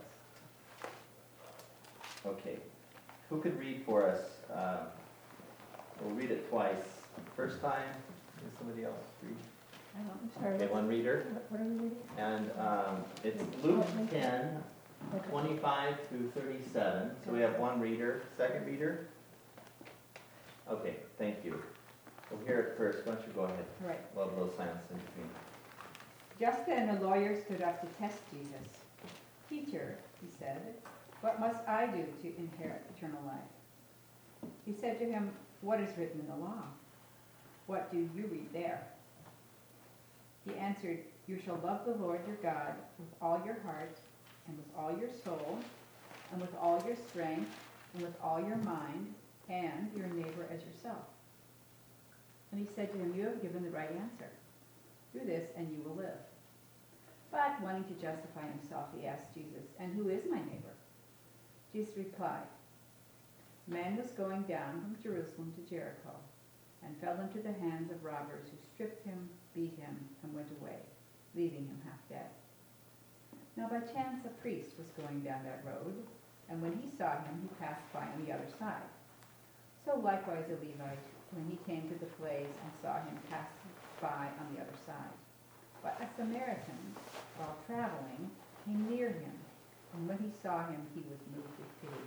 Speaker 1: Okay, who could read for us? Um, We'll read it twice. First time, can somebody else read?
Speaker 6: I don't, I'm sorry.
Speaker 1: Okay, one reader.
Speaker 6: What what are we reading?
Speaker 1: And um, it's Luke ten, twenty-five through thirty-seven. So we have one reader. Second reader? Okay, thank you. We'll hear it first. Why don't you go ahead?
Speaker 6: All right.
Speaker 1: Love those silence in between.
Speaker 6: Just then a lawyer stood up to test Jesus. Teacher, he said, what must I do to inherit eternal life? He said to him, what is written in the law? What do you read there? He answered, you shall love the Lord your God with all your heart and with all your soul and with all your strength and with all your mind and your neighbor as yourself. And he said to him, you have given the right answer. Do this and you will live. But wanting to justify himself, he asked Jesus, and who is my neighbor? Jesus replied, a man was going down from Jerusalem to Jericho and fell into the hands of robbers who stripped him, beat him, and went away, leaving him half dead. Now by chance a priest was going down that road, and when he saw him, he passed by on the other side. So likewise a Levite, when he came to the place and saw him, passed by on the other side. But a Samaritan, while traveling, came near him, and when he saw him, he was moved with pity.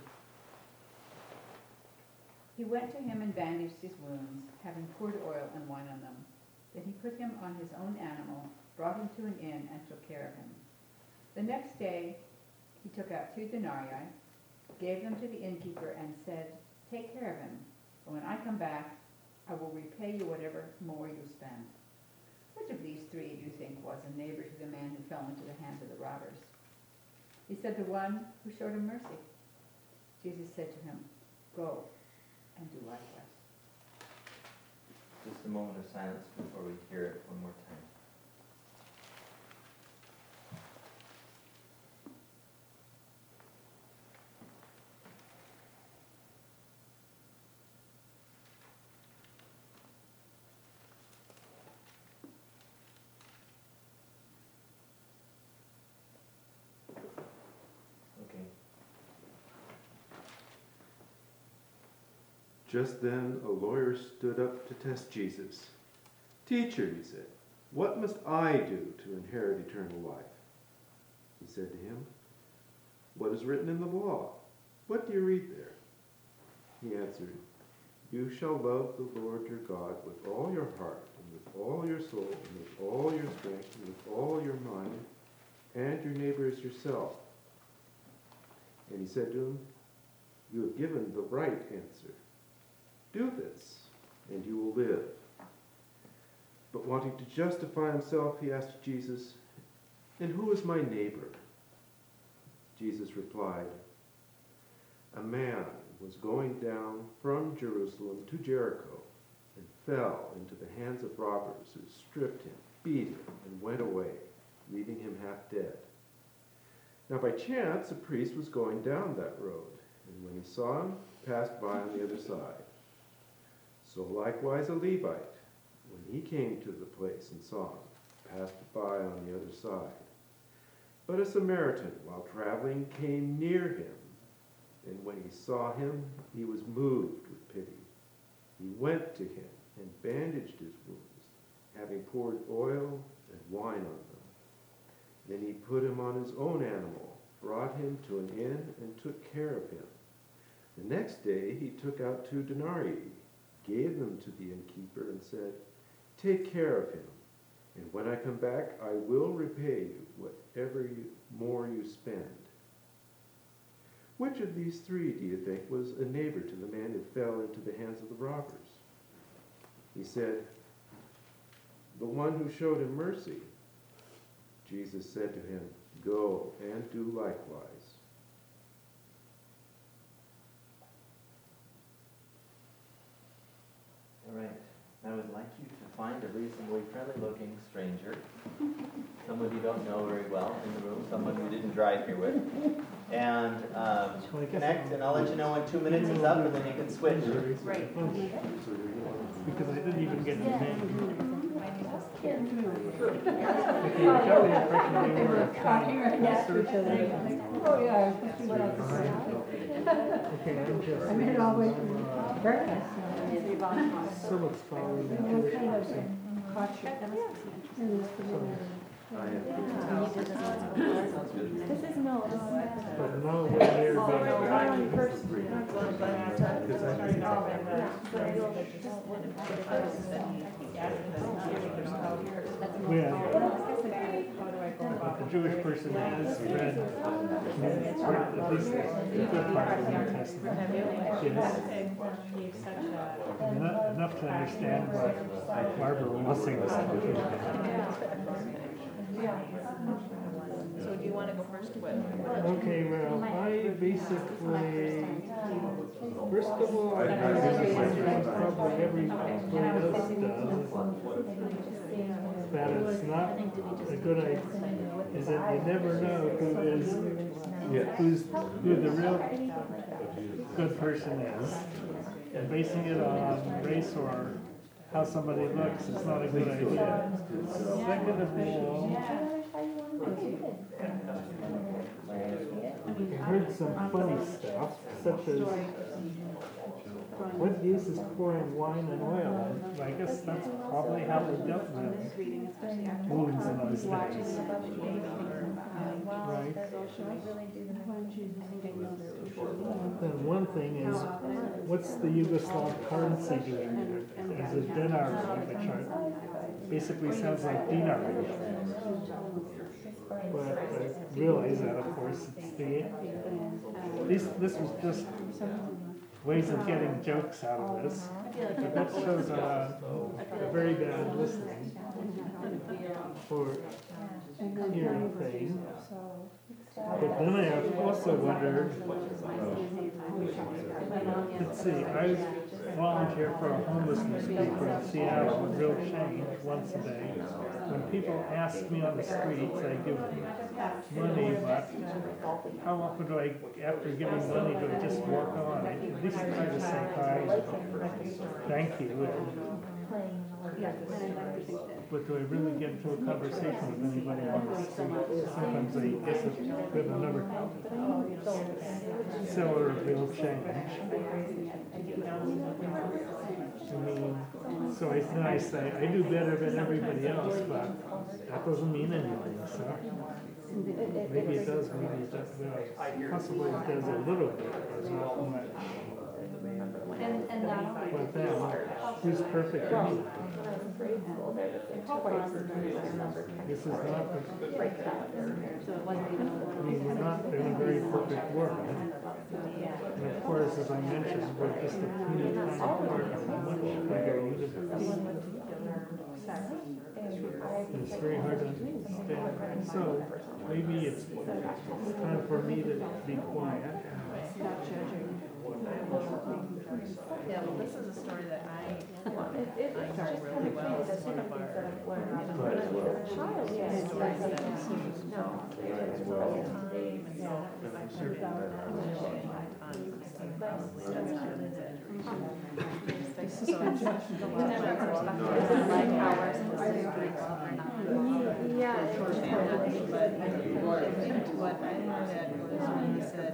Speaker 6: He went to him and bandaged his wounds, having poured oil and wine on them. Then he put him on his own animal, brought him to an inn, and took care of him. The next day he took out two denarii, gave them to the innkeeper, and said, take care of him, and when I come back, I will repay you whatever more you spend. Which of these three do you think was a neighbor to the man who fell into the hands of the robbers? He said, the one who showed him mercy. Jesus said to him, go and do likewise.
Speaker 1: Just a moment of silence before we hear it one more time. Okay.
Speaker 11: Just then a lawyer stood up to test Jesus. Teacher, he said, what must I do to inherit eternal life? He said to him, what is written in the law? What do you read there? He answered, you shall love the Lord your God with all your heart, and with all your soul, and with all your strength, and with all your mind, and your neighbor as yourself. And he said to him, you have given the right answer. Do this, and you will live. But wanting to justify himself, he asked Jesus, and who is my neighbor? Jesus replied, a man was going down from Jerusalem to Jericho and fell into the hands of robbers who stripped him, beat him, and went away, leaving him half dead. Now by chance a priest was going down that road, and when he saw him, passed by on the other side. So likewise a Levite, when he came to the place and saw him, passed by on the other side. But a Samaritan, while traveling, came near him, and when he saw him, he was moved with pity. He went to him and bandaged his wounds, having poured oil and wine on them. Then he put him on his own animal, brought him to an inn, and took care of him. The next day he took out two denarii, gave them to the innkeeper, and said, take care of him, and when I come back, I will repay you whatever you, more you spend. Which of these three, do you think, was a neighbor to the man who fell into the hands of the robbers? He said, the one who showed him mercy. Jesus said to him, go and do likewise.
Speaker 1: All right. I would like you to find a reasonably friendly-looking stranger, someone you don't know very well in the room, someone you didn't drive here with, and um, connect, and I'll let you know when two minutes is up, and then you can switch.
Speaker 6: Right.
Speaker 5: Because I didn't even get his name. You can tell the impression they were trying to search for each other.
Speaker 6: Oh, yeah, that's what I was
Speaker 5: Okay, I'm just.
Speaker 6: I made it all the way through breakfast.
Speaker 5: Philip's following that
Speaker 6: And
Speaker 5: Jewish
Speaker 6: kind of
Speaker 5: person.
Speaker 6: caught you. And it's the middle.
Speaker 9: This is no, this is.
Speaker 5: But nowhere near
Speaker 9: Oh,
Speaker 5: being.
Speaker 9: not on first.
Speaker 5: Yeah. But the Jewish person has read, at least the good part of the New Testament. Yes. Enough, enough to understand what Barbara Wassing was thinking.
Speaker 4: So do you wanna go first, what?
Speaker 5: Okay, well, I basically, first of all, I agree with probably everybody else does, that it's not a good idea, is that you never know who is, who's, who the real good person is. And basing it on race or how somebody looks is not a good idea. Second of all, I heard some funny stuff, such as, what use is pouring wine and oil? And I guess that's probably how they dealt with wounds in those days. Right? Then one thing is, what's the Yugoslav currency doing? As a dinar, which are, basically sounds like dinar. But I realize that, of course, it's the, this, this was just ways of getting jokes out of this. But that shows a, a very bad listening for hearing thing. But then I also wondered, let's see, I volunteer for a homelessness group in Seattle, Real Change, once a day. When people ask me on the streets, I give money, but how often do I, after giving money, do I just walk on? I at least try to say hi, thank you, and, but do I really get into a conversation with anybody on the street? Sometimes I guess it's good another seller of Real Change. I mean, so I, then I say, I do better than everybody else, but that doesn't mean anything, so. Maybe it does, maybe it does, well, possibly it does a little bit, but not much.
Speaker 6: And, and not
Speaker 5: But then, who's perfect anyway? This is not the, I mean, we're not in a very perfect world. And of course, as I mentioned, we're just a teeny tiny part of a much bigger universe. And it's very hard to understand. So, maybe it's time for me to be quiet.
Speaker 4: Yeah, well, this is a story that I, I know really well. This is one of our, stories that is used all the time, and so if I heard it any time, I think probably that's not an exaggeration. So, like hours in the streets are not.
Speaker 9: Yeah.
Speaker 4: But I think what I learned at was when he said,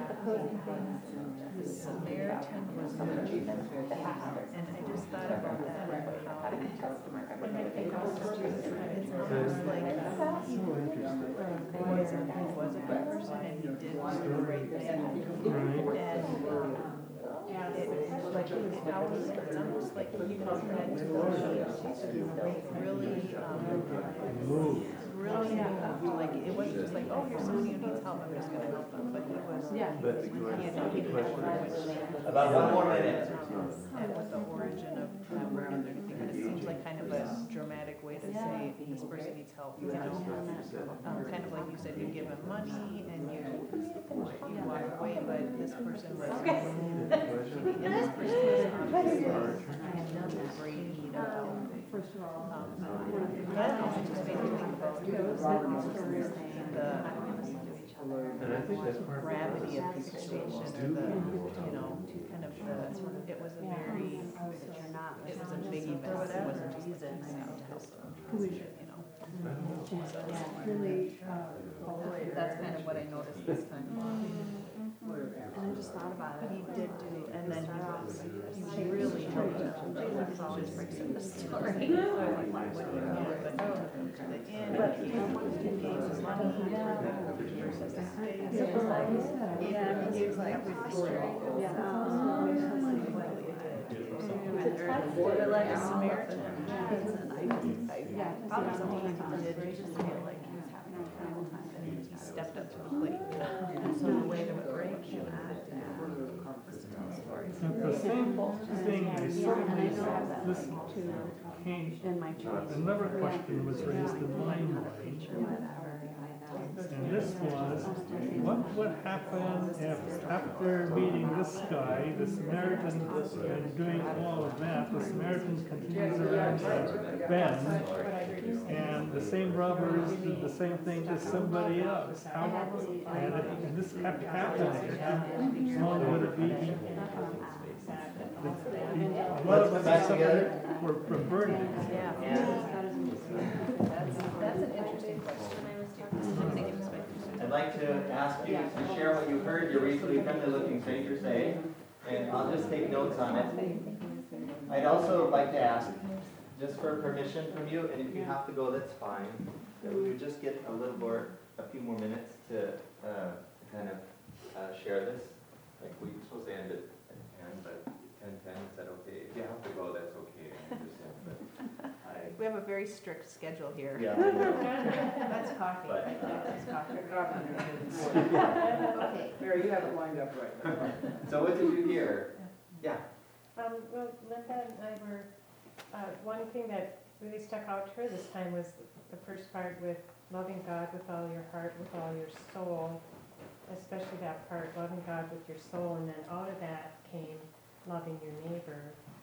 Speaker 4: the Samaritan was good. And I just thought about that, how when I think of the streets, it's almost like he was, he was a good person and he did the right thing. And um, it, like it was always, it's almost like he was meant to be really, um,
Speaker 5: Move.
Speaker 4: really moved, like, it wasn't just like, oh, here's somebody who needs help, I'm just gonna help them, but he was,
Speaker 6: Yeah.
Speaker 4: he had, he had which.
Speaker 1: About one more minute.
Speaker 4: And with the origin of that word and everything, and it seems like kind of a dramatic way to say, this person needs help, you know? Um, kind of like you said, you give him money and you, you walk away, but this person was, and this person was obviously in great need of help.
Speaker 6: First of all,
Speaker 4: Um, but it also just made me think about the,
Speaker 1: And I think that's part of the
Speaker 4: gravity of
Speaker 1: process.
Speaker 4: presentation or the, you know, kind of the, it was a very, it was a big event, it wasn't just like a sound system, you know. So
Speaker 6: Really,
Speaker 4: that's kind of what I noticed this time.
Speaker 6: and I just thought about
Speaker 4: But he did do, and then he was, he really helped us always breaks in the story. So like, what do you know, but he took him to the inn, and he gave his money for the versus the state. It was like, yeah, he gave like every story. They're like a Samaritan. And I just, I, probably something he did, he just feel like he was having a terrible time, and he stepped up to the plate. And so the way to break him was to tell stories.
Speaker 5: At the same thing, I certainly saw this came,
Speaker 6: in my choice.
Speaker 5: another question was raised in my mind. And this was, what would happen if after meeting this guy, the Samaritan, and doing all of that, the Samaritan continues around to Ben, and the same robbers did the same thing to somebody else? How, and if and this kept happening, how long would it be? A lot of us were perverted.
Speaker 4: Yeah. That's, that's an interesting question. I'm thinking this might be-
Speaker 1: I'd like to ask you to share what you heard your reasonably friendly looking stranger say, and I'll just take notes on it. I'd also like to ask, just for permission from you, and if you have to go, that's fine, that we would just get a little more, a few more minutes to, uh, to kind of, uh, share this. Like, we were supposed to end it at ten, but ten, ten, is that okay? If you have to go, that's okay, I understand, but I,
Speaker 4: We have a very strict schedule here.
Speaker 1: yeah, I know.
Speaker 4: That's coffee.
Speaker 1: But,
Speaker 4: right
Speaker 1: uh,
Speaker 4: there. That's coffee.
Speaker 3: Okay, Mary, you have it lined up right.
Speaker 1: So what did you hear? Yeah.
Speaker 12: Um, well, Linda and I were, uh, one thing that really stuck out to her this time was the first part with loving God with all your heart, with all your soul, especially that part, loving God with your soul, and then out of that came loving your neighbor.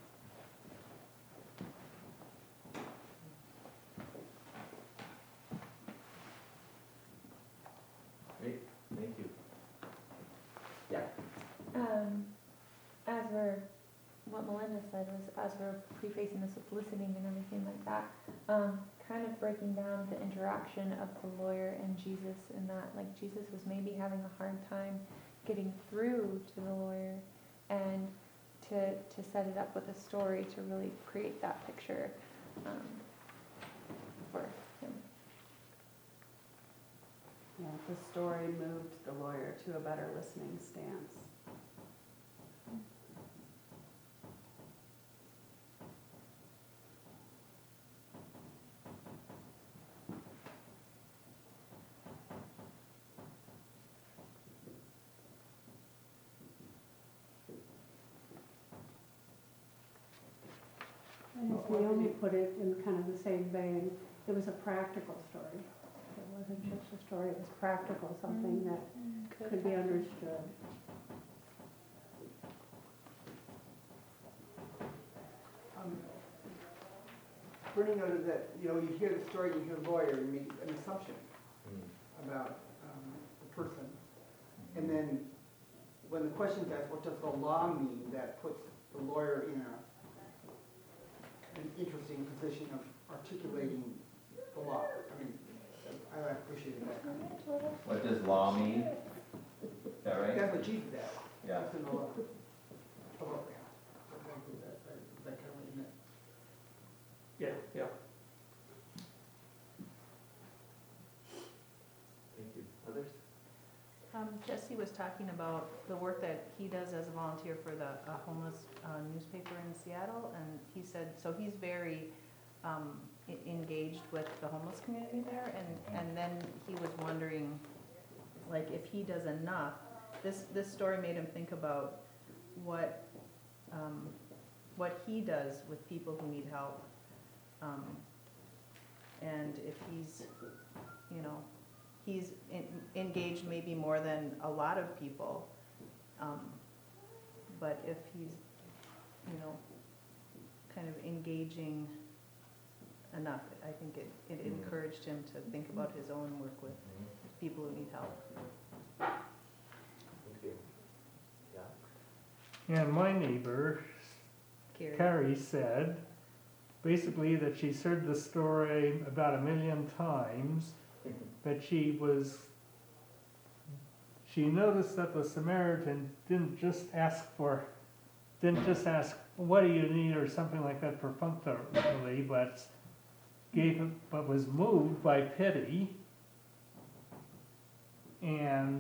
Speaker 1: Great, thank you. Yeah.
Speaker 9: Um, as we're, what Melinda said was, as we're prefacing this with listening and everything like that, um, kind of breaking down the interaction of the lawyer and Jesus, in that, like, Jesus was maybe having a hard time getting through to the lawyer, and to, to set it up with a story to really create that picture, um, for him.
Speaker 6: Yeah, the story moved the lawyer to a better listening stance.
Speaker 13: And if Naomi put it in kind of the same vein, it was a practical story. It wasn't just a story, it was practical, something that could be understood.
Speaker 3: Um, Bernie noted that, you know, you hear the story, you hear lawyer, you make an assumption about um, the person. And then when the question's asked, what does the law mean, that puts the lawyer in a, an interesting position of articulating the law. I mean, I appreciated that comment.
Speaker 1: What does law mean? Is that right?
Speaker 3: That's what Jesus asked.
Speaker 1: Yeah.
Speaker 3: That's in the law. Oh, yeah. Exactly that, that, that kind of what you meant.
Speaker 10: Yeah, yeah.
Speaker 1: Thank you. Others?
Speaker 4: Um, Jesse was talking about the work that he does as a volunteer for the uh, homeless uh, newspaper in Seattle, and he said, so he's very um, e- engaged with the homeless community there, and, and then he was wondering, like, if he does enough. This, this story made him think about what, um, what he does with people who need help, um, and if he's, you know, he's in, engaged maybe more than a lot of people, um, but if he's, you know, kind of engaging enough, I think it, it encouraged him to think about his own work with people who need help.
Speaker 5: And my neighbor,
Speaker 4: Carrie.
Speaker 5: Carrie, said basically that she's heard the story about a million times, but she was, she noticed that the Samaritan didn't just ask for, didn't just ask, what do you need, or something like that perfunctorily, but gave, but was moved by pity and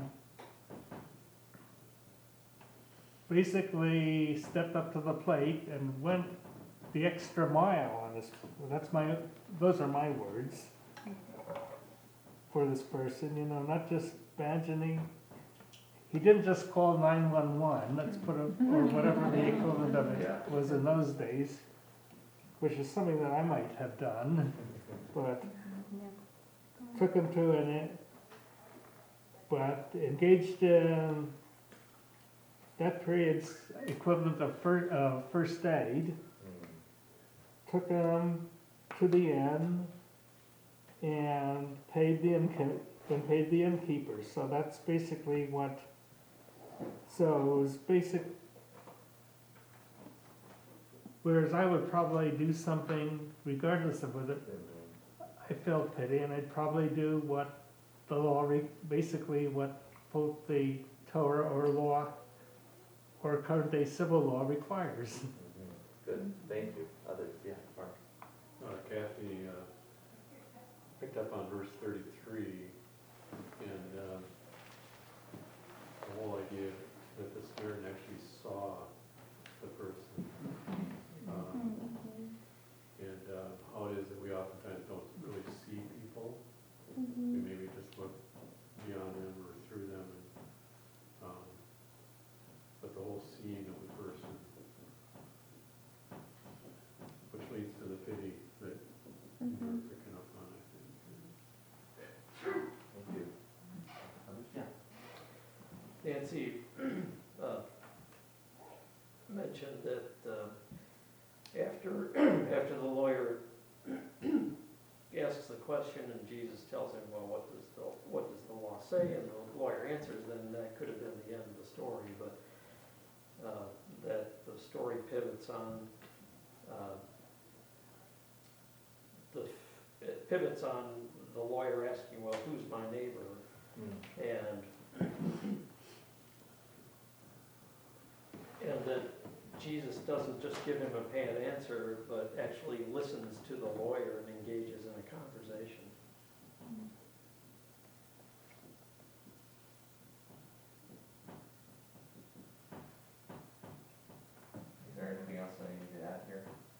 Speaker 5: basically stepped up to the plate and went the extra mile on this. That's my, those are my words for this person, you know, not just imagining. He didn't just call nine one one, let's put a, or whatever the equivalent of it was in those days, which is something that I might have done, but took him to an, but engaged in that period's equivalent of fir, uh, first aid, took him to the inn and paid the inn, and paid the innkeeper. So that's basically what, so it was basic, whereas I would probably do something regardless of whether I felt pity, and I'd probably do what the law, re, basically what both the Torah or law or current day civil law requires.
Speaker 1: Mhm. Good, thank you. Others, yeah, Mark.
Speaker 2: Uh, Kathy, uh, picked up on verse thirty-three, and, uh, the whole idea that the Samaritan actually saw the person. Um, and, uh, how it is that we oftentimes don't really see people. We maybe just look beyond them or through them, and, um, but the whole seeing of the person, which leads to the pity that you're picking up on, I think.
Speaker 1: Thank you. Others, yeah.
Speaker 10: Nancy uh, mentioned that uh, after, after the lawyer asks the question and Jesus tells him, well, what does the, what does the law say? And the lawyer answers, then that could have been the end of the story, but uh, that the story pivots on uh, the, it pivots on the lawyer asking, well, who's my neighbor? And and that Jesus doesn't just give him a pat answer, but actually listens to the lawyer and engages in a conversation.
Speaker 1: Is there anything else I need to add here?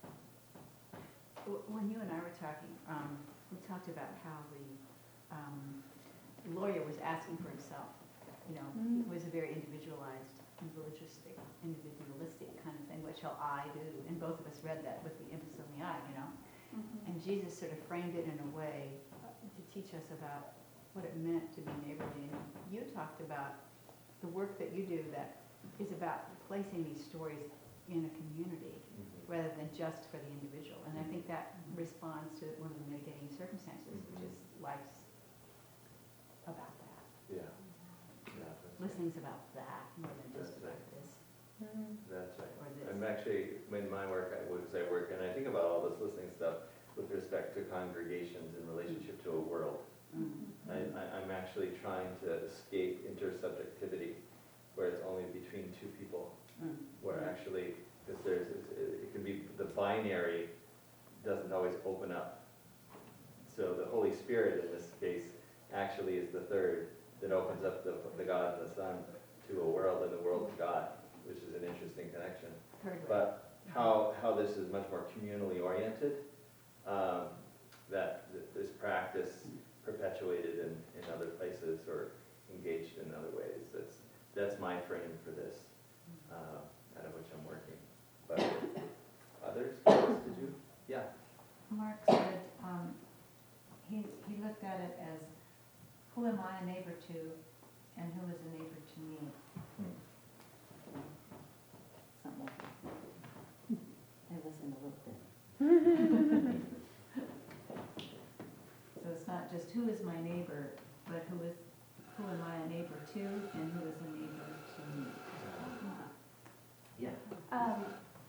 Speaker 6: W- When you and I were talking, um, we talked about how the, um, lawyer was asking for himself. You know, it was a very individualized, individualistic, individualistic kind of thing. What shall I do? And both of us read that with the emphasis on the I, you know. And Jesus sort of framed it in a way uh, to teach us about what it meant to be neighborly. And you talked about the work that you do that is about placing these stories in a community rather than just for the individual. And I think that responds to one of the mitigating circumstances, which is life's about that.
Speaker 1: Yeah. Yeah, that's right.
Speaker 6: Listening's about that more than just
Speaker 1: That's
Speaker 6: about
Speaker 1: right.
Speaker 6: this
Speaker 1: That's right.
Speaker 6: or this.
Speaker 1: I'm actually, in my work, I would say work, and I think about all this listening stuff with respect to congregations in relationship to a world.
Speaker 6: Mhm.
Speaker 1: I, I, I'm actually trying to escape intersubjectivity, where it's only between two people,
Speaker 6: Mm.
Speaker 1: where actually, because there's, it's- it can be, the binary doesn't always open up. So the Holy Spirit in this case actually is the third that opens up the, the God and the Son to a world and the world to God, which is an interesting connection.
Speaker 6: Thirdly.
Speaker 1: But how, how this is much more communally oriented, um, that th- this practice perpetuated in, in other places or engaged in other ways. That's, that's my frame for this, uh, out of which I'm working. But others, others, did you? Yeah.
Speaker 14: Mark said, um, he, he looked at it as, who am I a neighbor to, and who is a neighbor to me? Something like that. I listened a little bit. So it's not just who is my neighbor, but who is, who am I a neighbor to, and who is a neighbor to me?
Speaker 15: Um,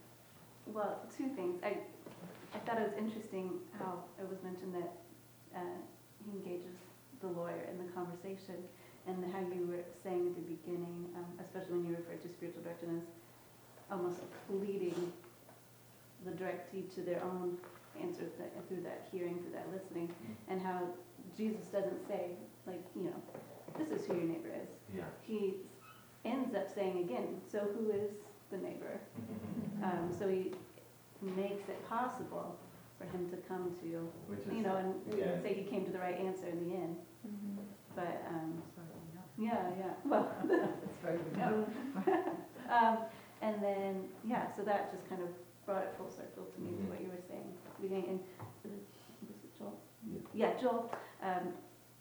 Speaker 15: well, two things. I, I thought it was interesting how it was mentioned that uh, he engages the lawyer in the conversation, and how you were saying at the beginning, um, especially when you referred to spiritual direction as almost leading the directee to their own answers that, through that hearing, through that listening, and how Jesus doesn't say, like, you know, this is who your neighbor is.
Speaker 1: Yeah.
Speaker 15: He ends up saying again, so who is the neighbor? Um, so he makes it possible for him to come to,
Speaker 1: Which is,
Speaker 15: you know, and we
Speaker 1: yeah.
Speaker 15: would say he came to the right answer in the end.
Speaker 9: Mhm.
Speaker 15: But, um,
Speaker 14: As far as we know.
Speaker 15: yeah, yeah, well,
Speaker 6: As far as we know.
Speaker 15: um, and then, yeah, so that just kind of brought it full circle to me, to
Speaker 1: Mhm.
Speaker 15: what you were saying at the beginning. And was it, was it Joel?
Speaker 1: Yeah.
Speaker 15: Yeah, Joel, um,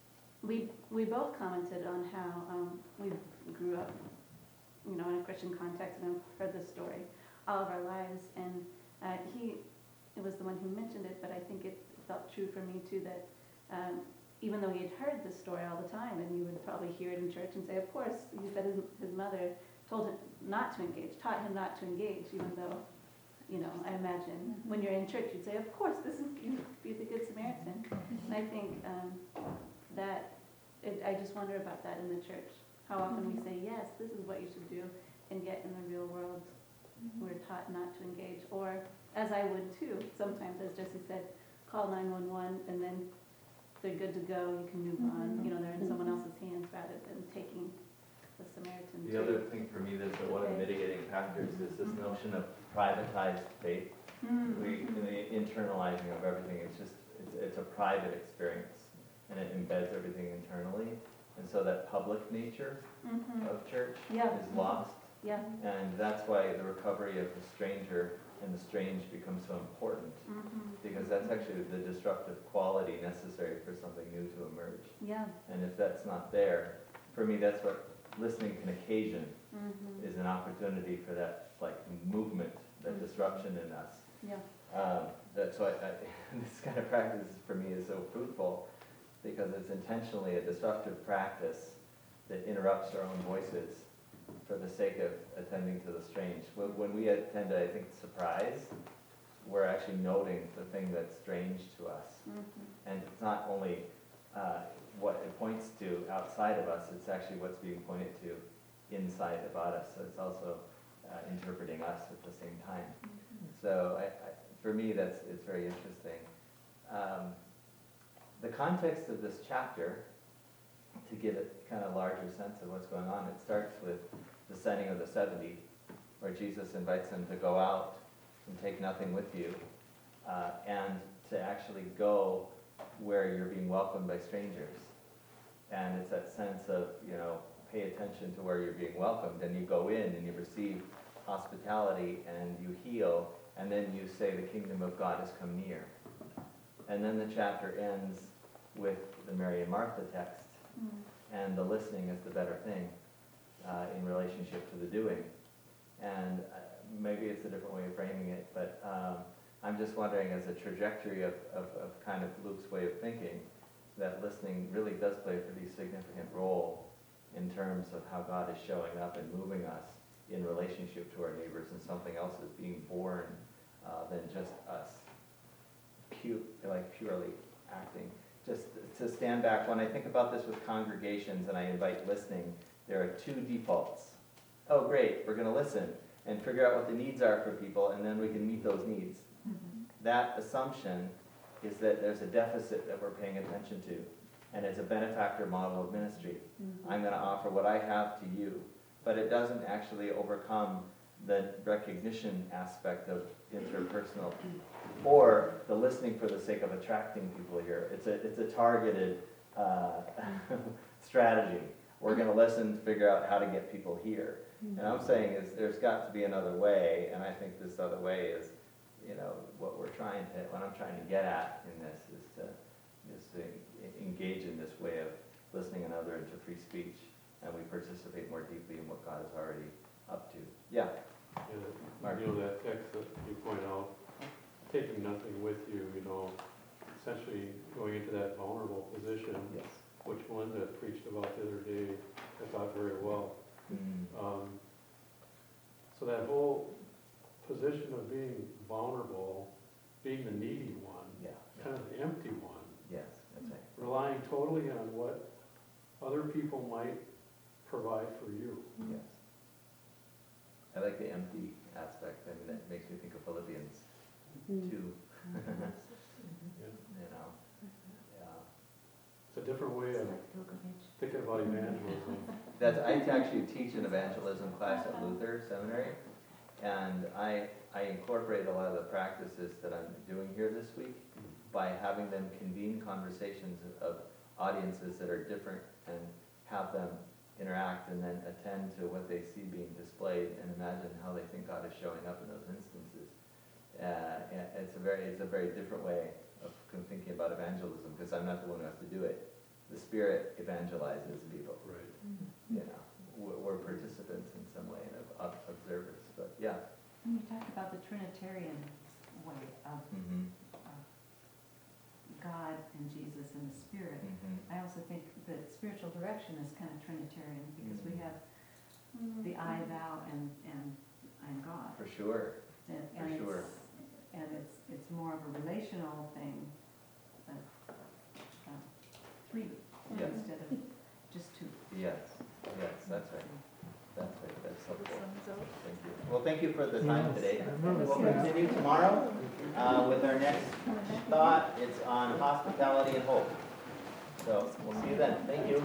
Speaker 15: we, we both commented on how, um, we grew up, you know, in a Christian context and have heard this story all of our lives. And, uh, he, it was the one who mentioned it, but I think it felt true for me too, that, um, even though he had heard this story all the time, and you would probably hear it in church and say, of course, he said his, his mother told him not to engage, taught him not to engage, even though, you know, I imagine when you're in church, you'd say, of course, this is, you be the Good Samaritan. And I think um, that, it, I just wonder about that in the church. How often we say, yes, this is what you should do, and yet in the real world, we're taught not to engage. Or, as I would too, sometimes, as Jesse said, call nine one one, and then they're good to go, you can move on. You know, they're in someone else's hands rather than taking the Samaritan.
Speaker 1: The
Speaker 15: to-
Speaker 1: other thing for me that's one of the mitigating factors is this notion of privatized faith.
Speaker 15: Mm,
Speaker 1: We, the internalizing of everything, it's just, it's, it's a private experience, and it embeds everything internally. And so that public nature
Speaker 15: mhm.
Speaker 1: of church
Speaker 15: Yeah.
Speaker 1: is lost,
Speaker 15: Yeah.
Speaker 1: and that's why the recovery of the stranger and the strange becomes so important,
Speaker 15: Mhm.
Speaker 1: because that's actually the disruptive quality necessary for something new to emerge.
Speaker 15: Yeah.
Speaker 1: And if that's not there, for me, that's what listening can occasion,
Speaker 15: Mhm.
Speaker 1: is an opportunity for that, like, movement, that
Speaker 15: Mhm.
Speaker 1: disruption in us.
Speaker 15: Yeah.
Speaker 1: Um, that's why I, this kind of practice for me is so fruitful, because it's intentionally a disruptive practice that interrupts our own voices for the sake of attending to the strange. When, when we attend to, I think, surprise, we're actually noting the thing that's strange to us.
Speaker 15: Mhm.
Speaker 1: And it's not only uh, what it points to outside of us, it's actually what's being pointed to inside about us. So it's also uh, interpreting us at the same time. So I, I, for me, that's, it's very interesting. Um, the context of this chapter, to give it kind of larger sense of what's going on, it starts with the sending of the seventy, where Jesus invites them to go out and take nothing with you, uh, and to actually go where you're being welcomed by strangers. And it's that sense of, you know, pay attention to where you're being welcomed, and you go in and you receive hospitality and you heal, and then you say the kingdom of God has come near. And then the chapter ends with the Mary and Martha text,
Speaker 15: Mm.
Speaker 1: and the listening is the better thing uh, in relationship to the doing. And uh, maybe it's a different way of framing it, but um, I'm just wondering, as a trajectory of, of, of kind of Luke's way of thinking, that listening really does play a pretty significant role in terms of how God is showing up and moving us in relationship to our neighbors, and something else is being born uh, than just us pu- like purely acting. Just to stand back, when I think about this with congregations and I invite listening, there are two defaults. Oh, great, we're going to listen and figure out what the needs are for people, and then we can meet those needs.
Speaker 15: Mhm.
Speaker 1: That assumption is that there's a deficit that we're paying attention to, and it's a benefactor model of ministry.
Speaker 15: Mhm.
Speaker 1: I'm going to offer what I have to you, but it doesn't actually overcome the recognition aspect of interpersonal, or the listening for the sake of attracting people here. It's a, it's a targeted uh, strategy. We're going to listen, figure out how to get people here. And I'm saying is there's got to be another way, and I think this other way is, you know, what we're trying to, what I'm trying to get at in this is to, is to engage in this way of listening another into free speech, and we participate more deeply in what God is already up to. Yeah.
Speaker 2: Yeah,
Speaker 1: Mark.
Speaker 2: you know, that text that you point out, taking nothing with you, you know, essentially going into that vulnerable position,
Speaker 1: Yes.
Speaker 2: which Melinda preached about the other day, I thought very well.
Speaker 1: Mm.
Speaker 2: Um, So that whole position of being vulnerable, being the needy one,
Speaker 1: Yeah,
Speaker 2: kind of the empty one,
Speaker 1: yes, that's right.
Speaker 2: relying totally on what other people might provide for you.
Speaker 1: Yes. I like the empty aspect. I mean, that makes me think of Philippians
Speaker 13: Mm.
Speaker 1: two.
Speaker 2: Yeah.
Speaker 1: You know, yeah.
Speaker 2: It's a different way of thinking about evangelism.
Speaker 1: That's, I actually teach an evangelism class at Luther Seminary, and I, I incorporate a lot of the practices that I'm doing here this week by having them convene conversations of audiences that are different and have them interact and then attend to what they see being displayed and imagine how they think God is showing up in those instances. Uh, and it's a very, it's a very different way of thinking about evangelism, because I'm not the one who has to do it. The Spirit evangelizes people.
Speaker 2: Right.
Speaker 1: You know, we're, we're participants in some way and ob- ob- observers, but yeah.
Speaker 14: When you talk about the Trinitarian way of,
Speaker 1: Mm-hmm.
Speaker 14: of God and Jesus and the Spirit,
Speaker 1: Mm-hmm.
Speaker 14: I also think that spiritual direction is kind of Trinitarian, because we
Speaker 1: Mhm.
Speaker 14: have the I, thou, and, and, and God.
Speaker 1: For sure.
Speaker 14: And,
Speaker 1: For
Speaker 14: and
Speaker 1: sure.
Speaker 14: it's, and it's, it's more of a relational thing, of, uh, three,
Speaker 1: Yes.
Speaker 14: instead of just two.
Speaker 1: Yes, yes, that's right. That's right, that's so cool. Thank you. Well, thank you for the time today. We'll continue tomorrow uh, with our next thought. It's on hospitality and hope. So we'll see you then. Thank you.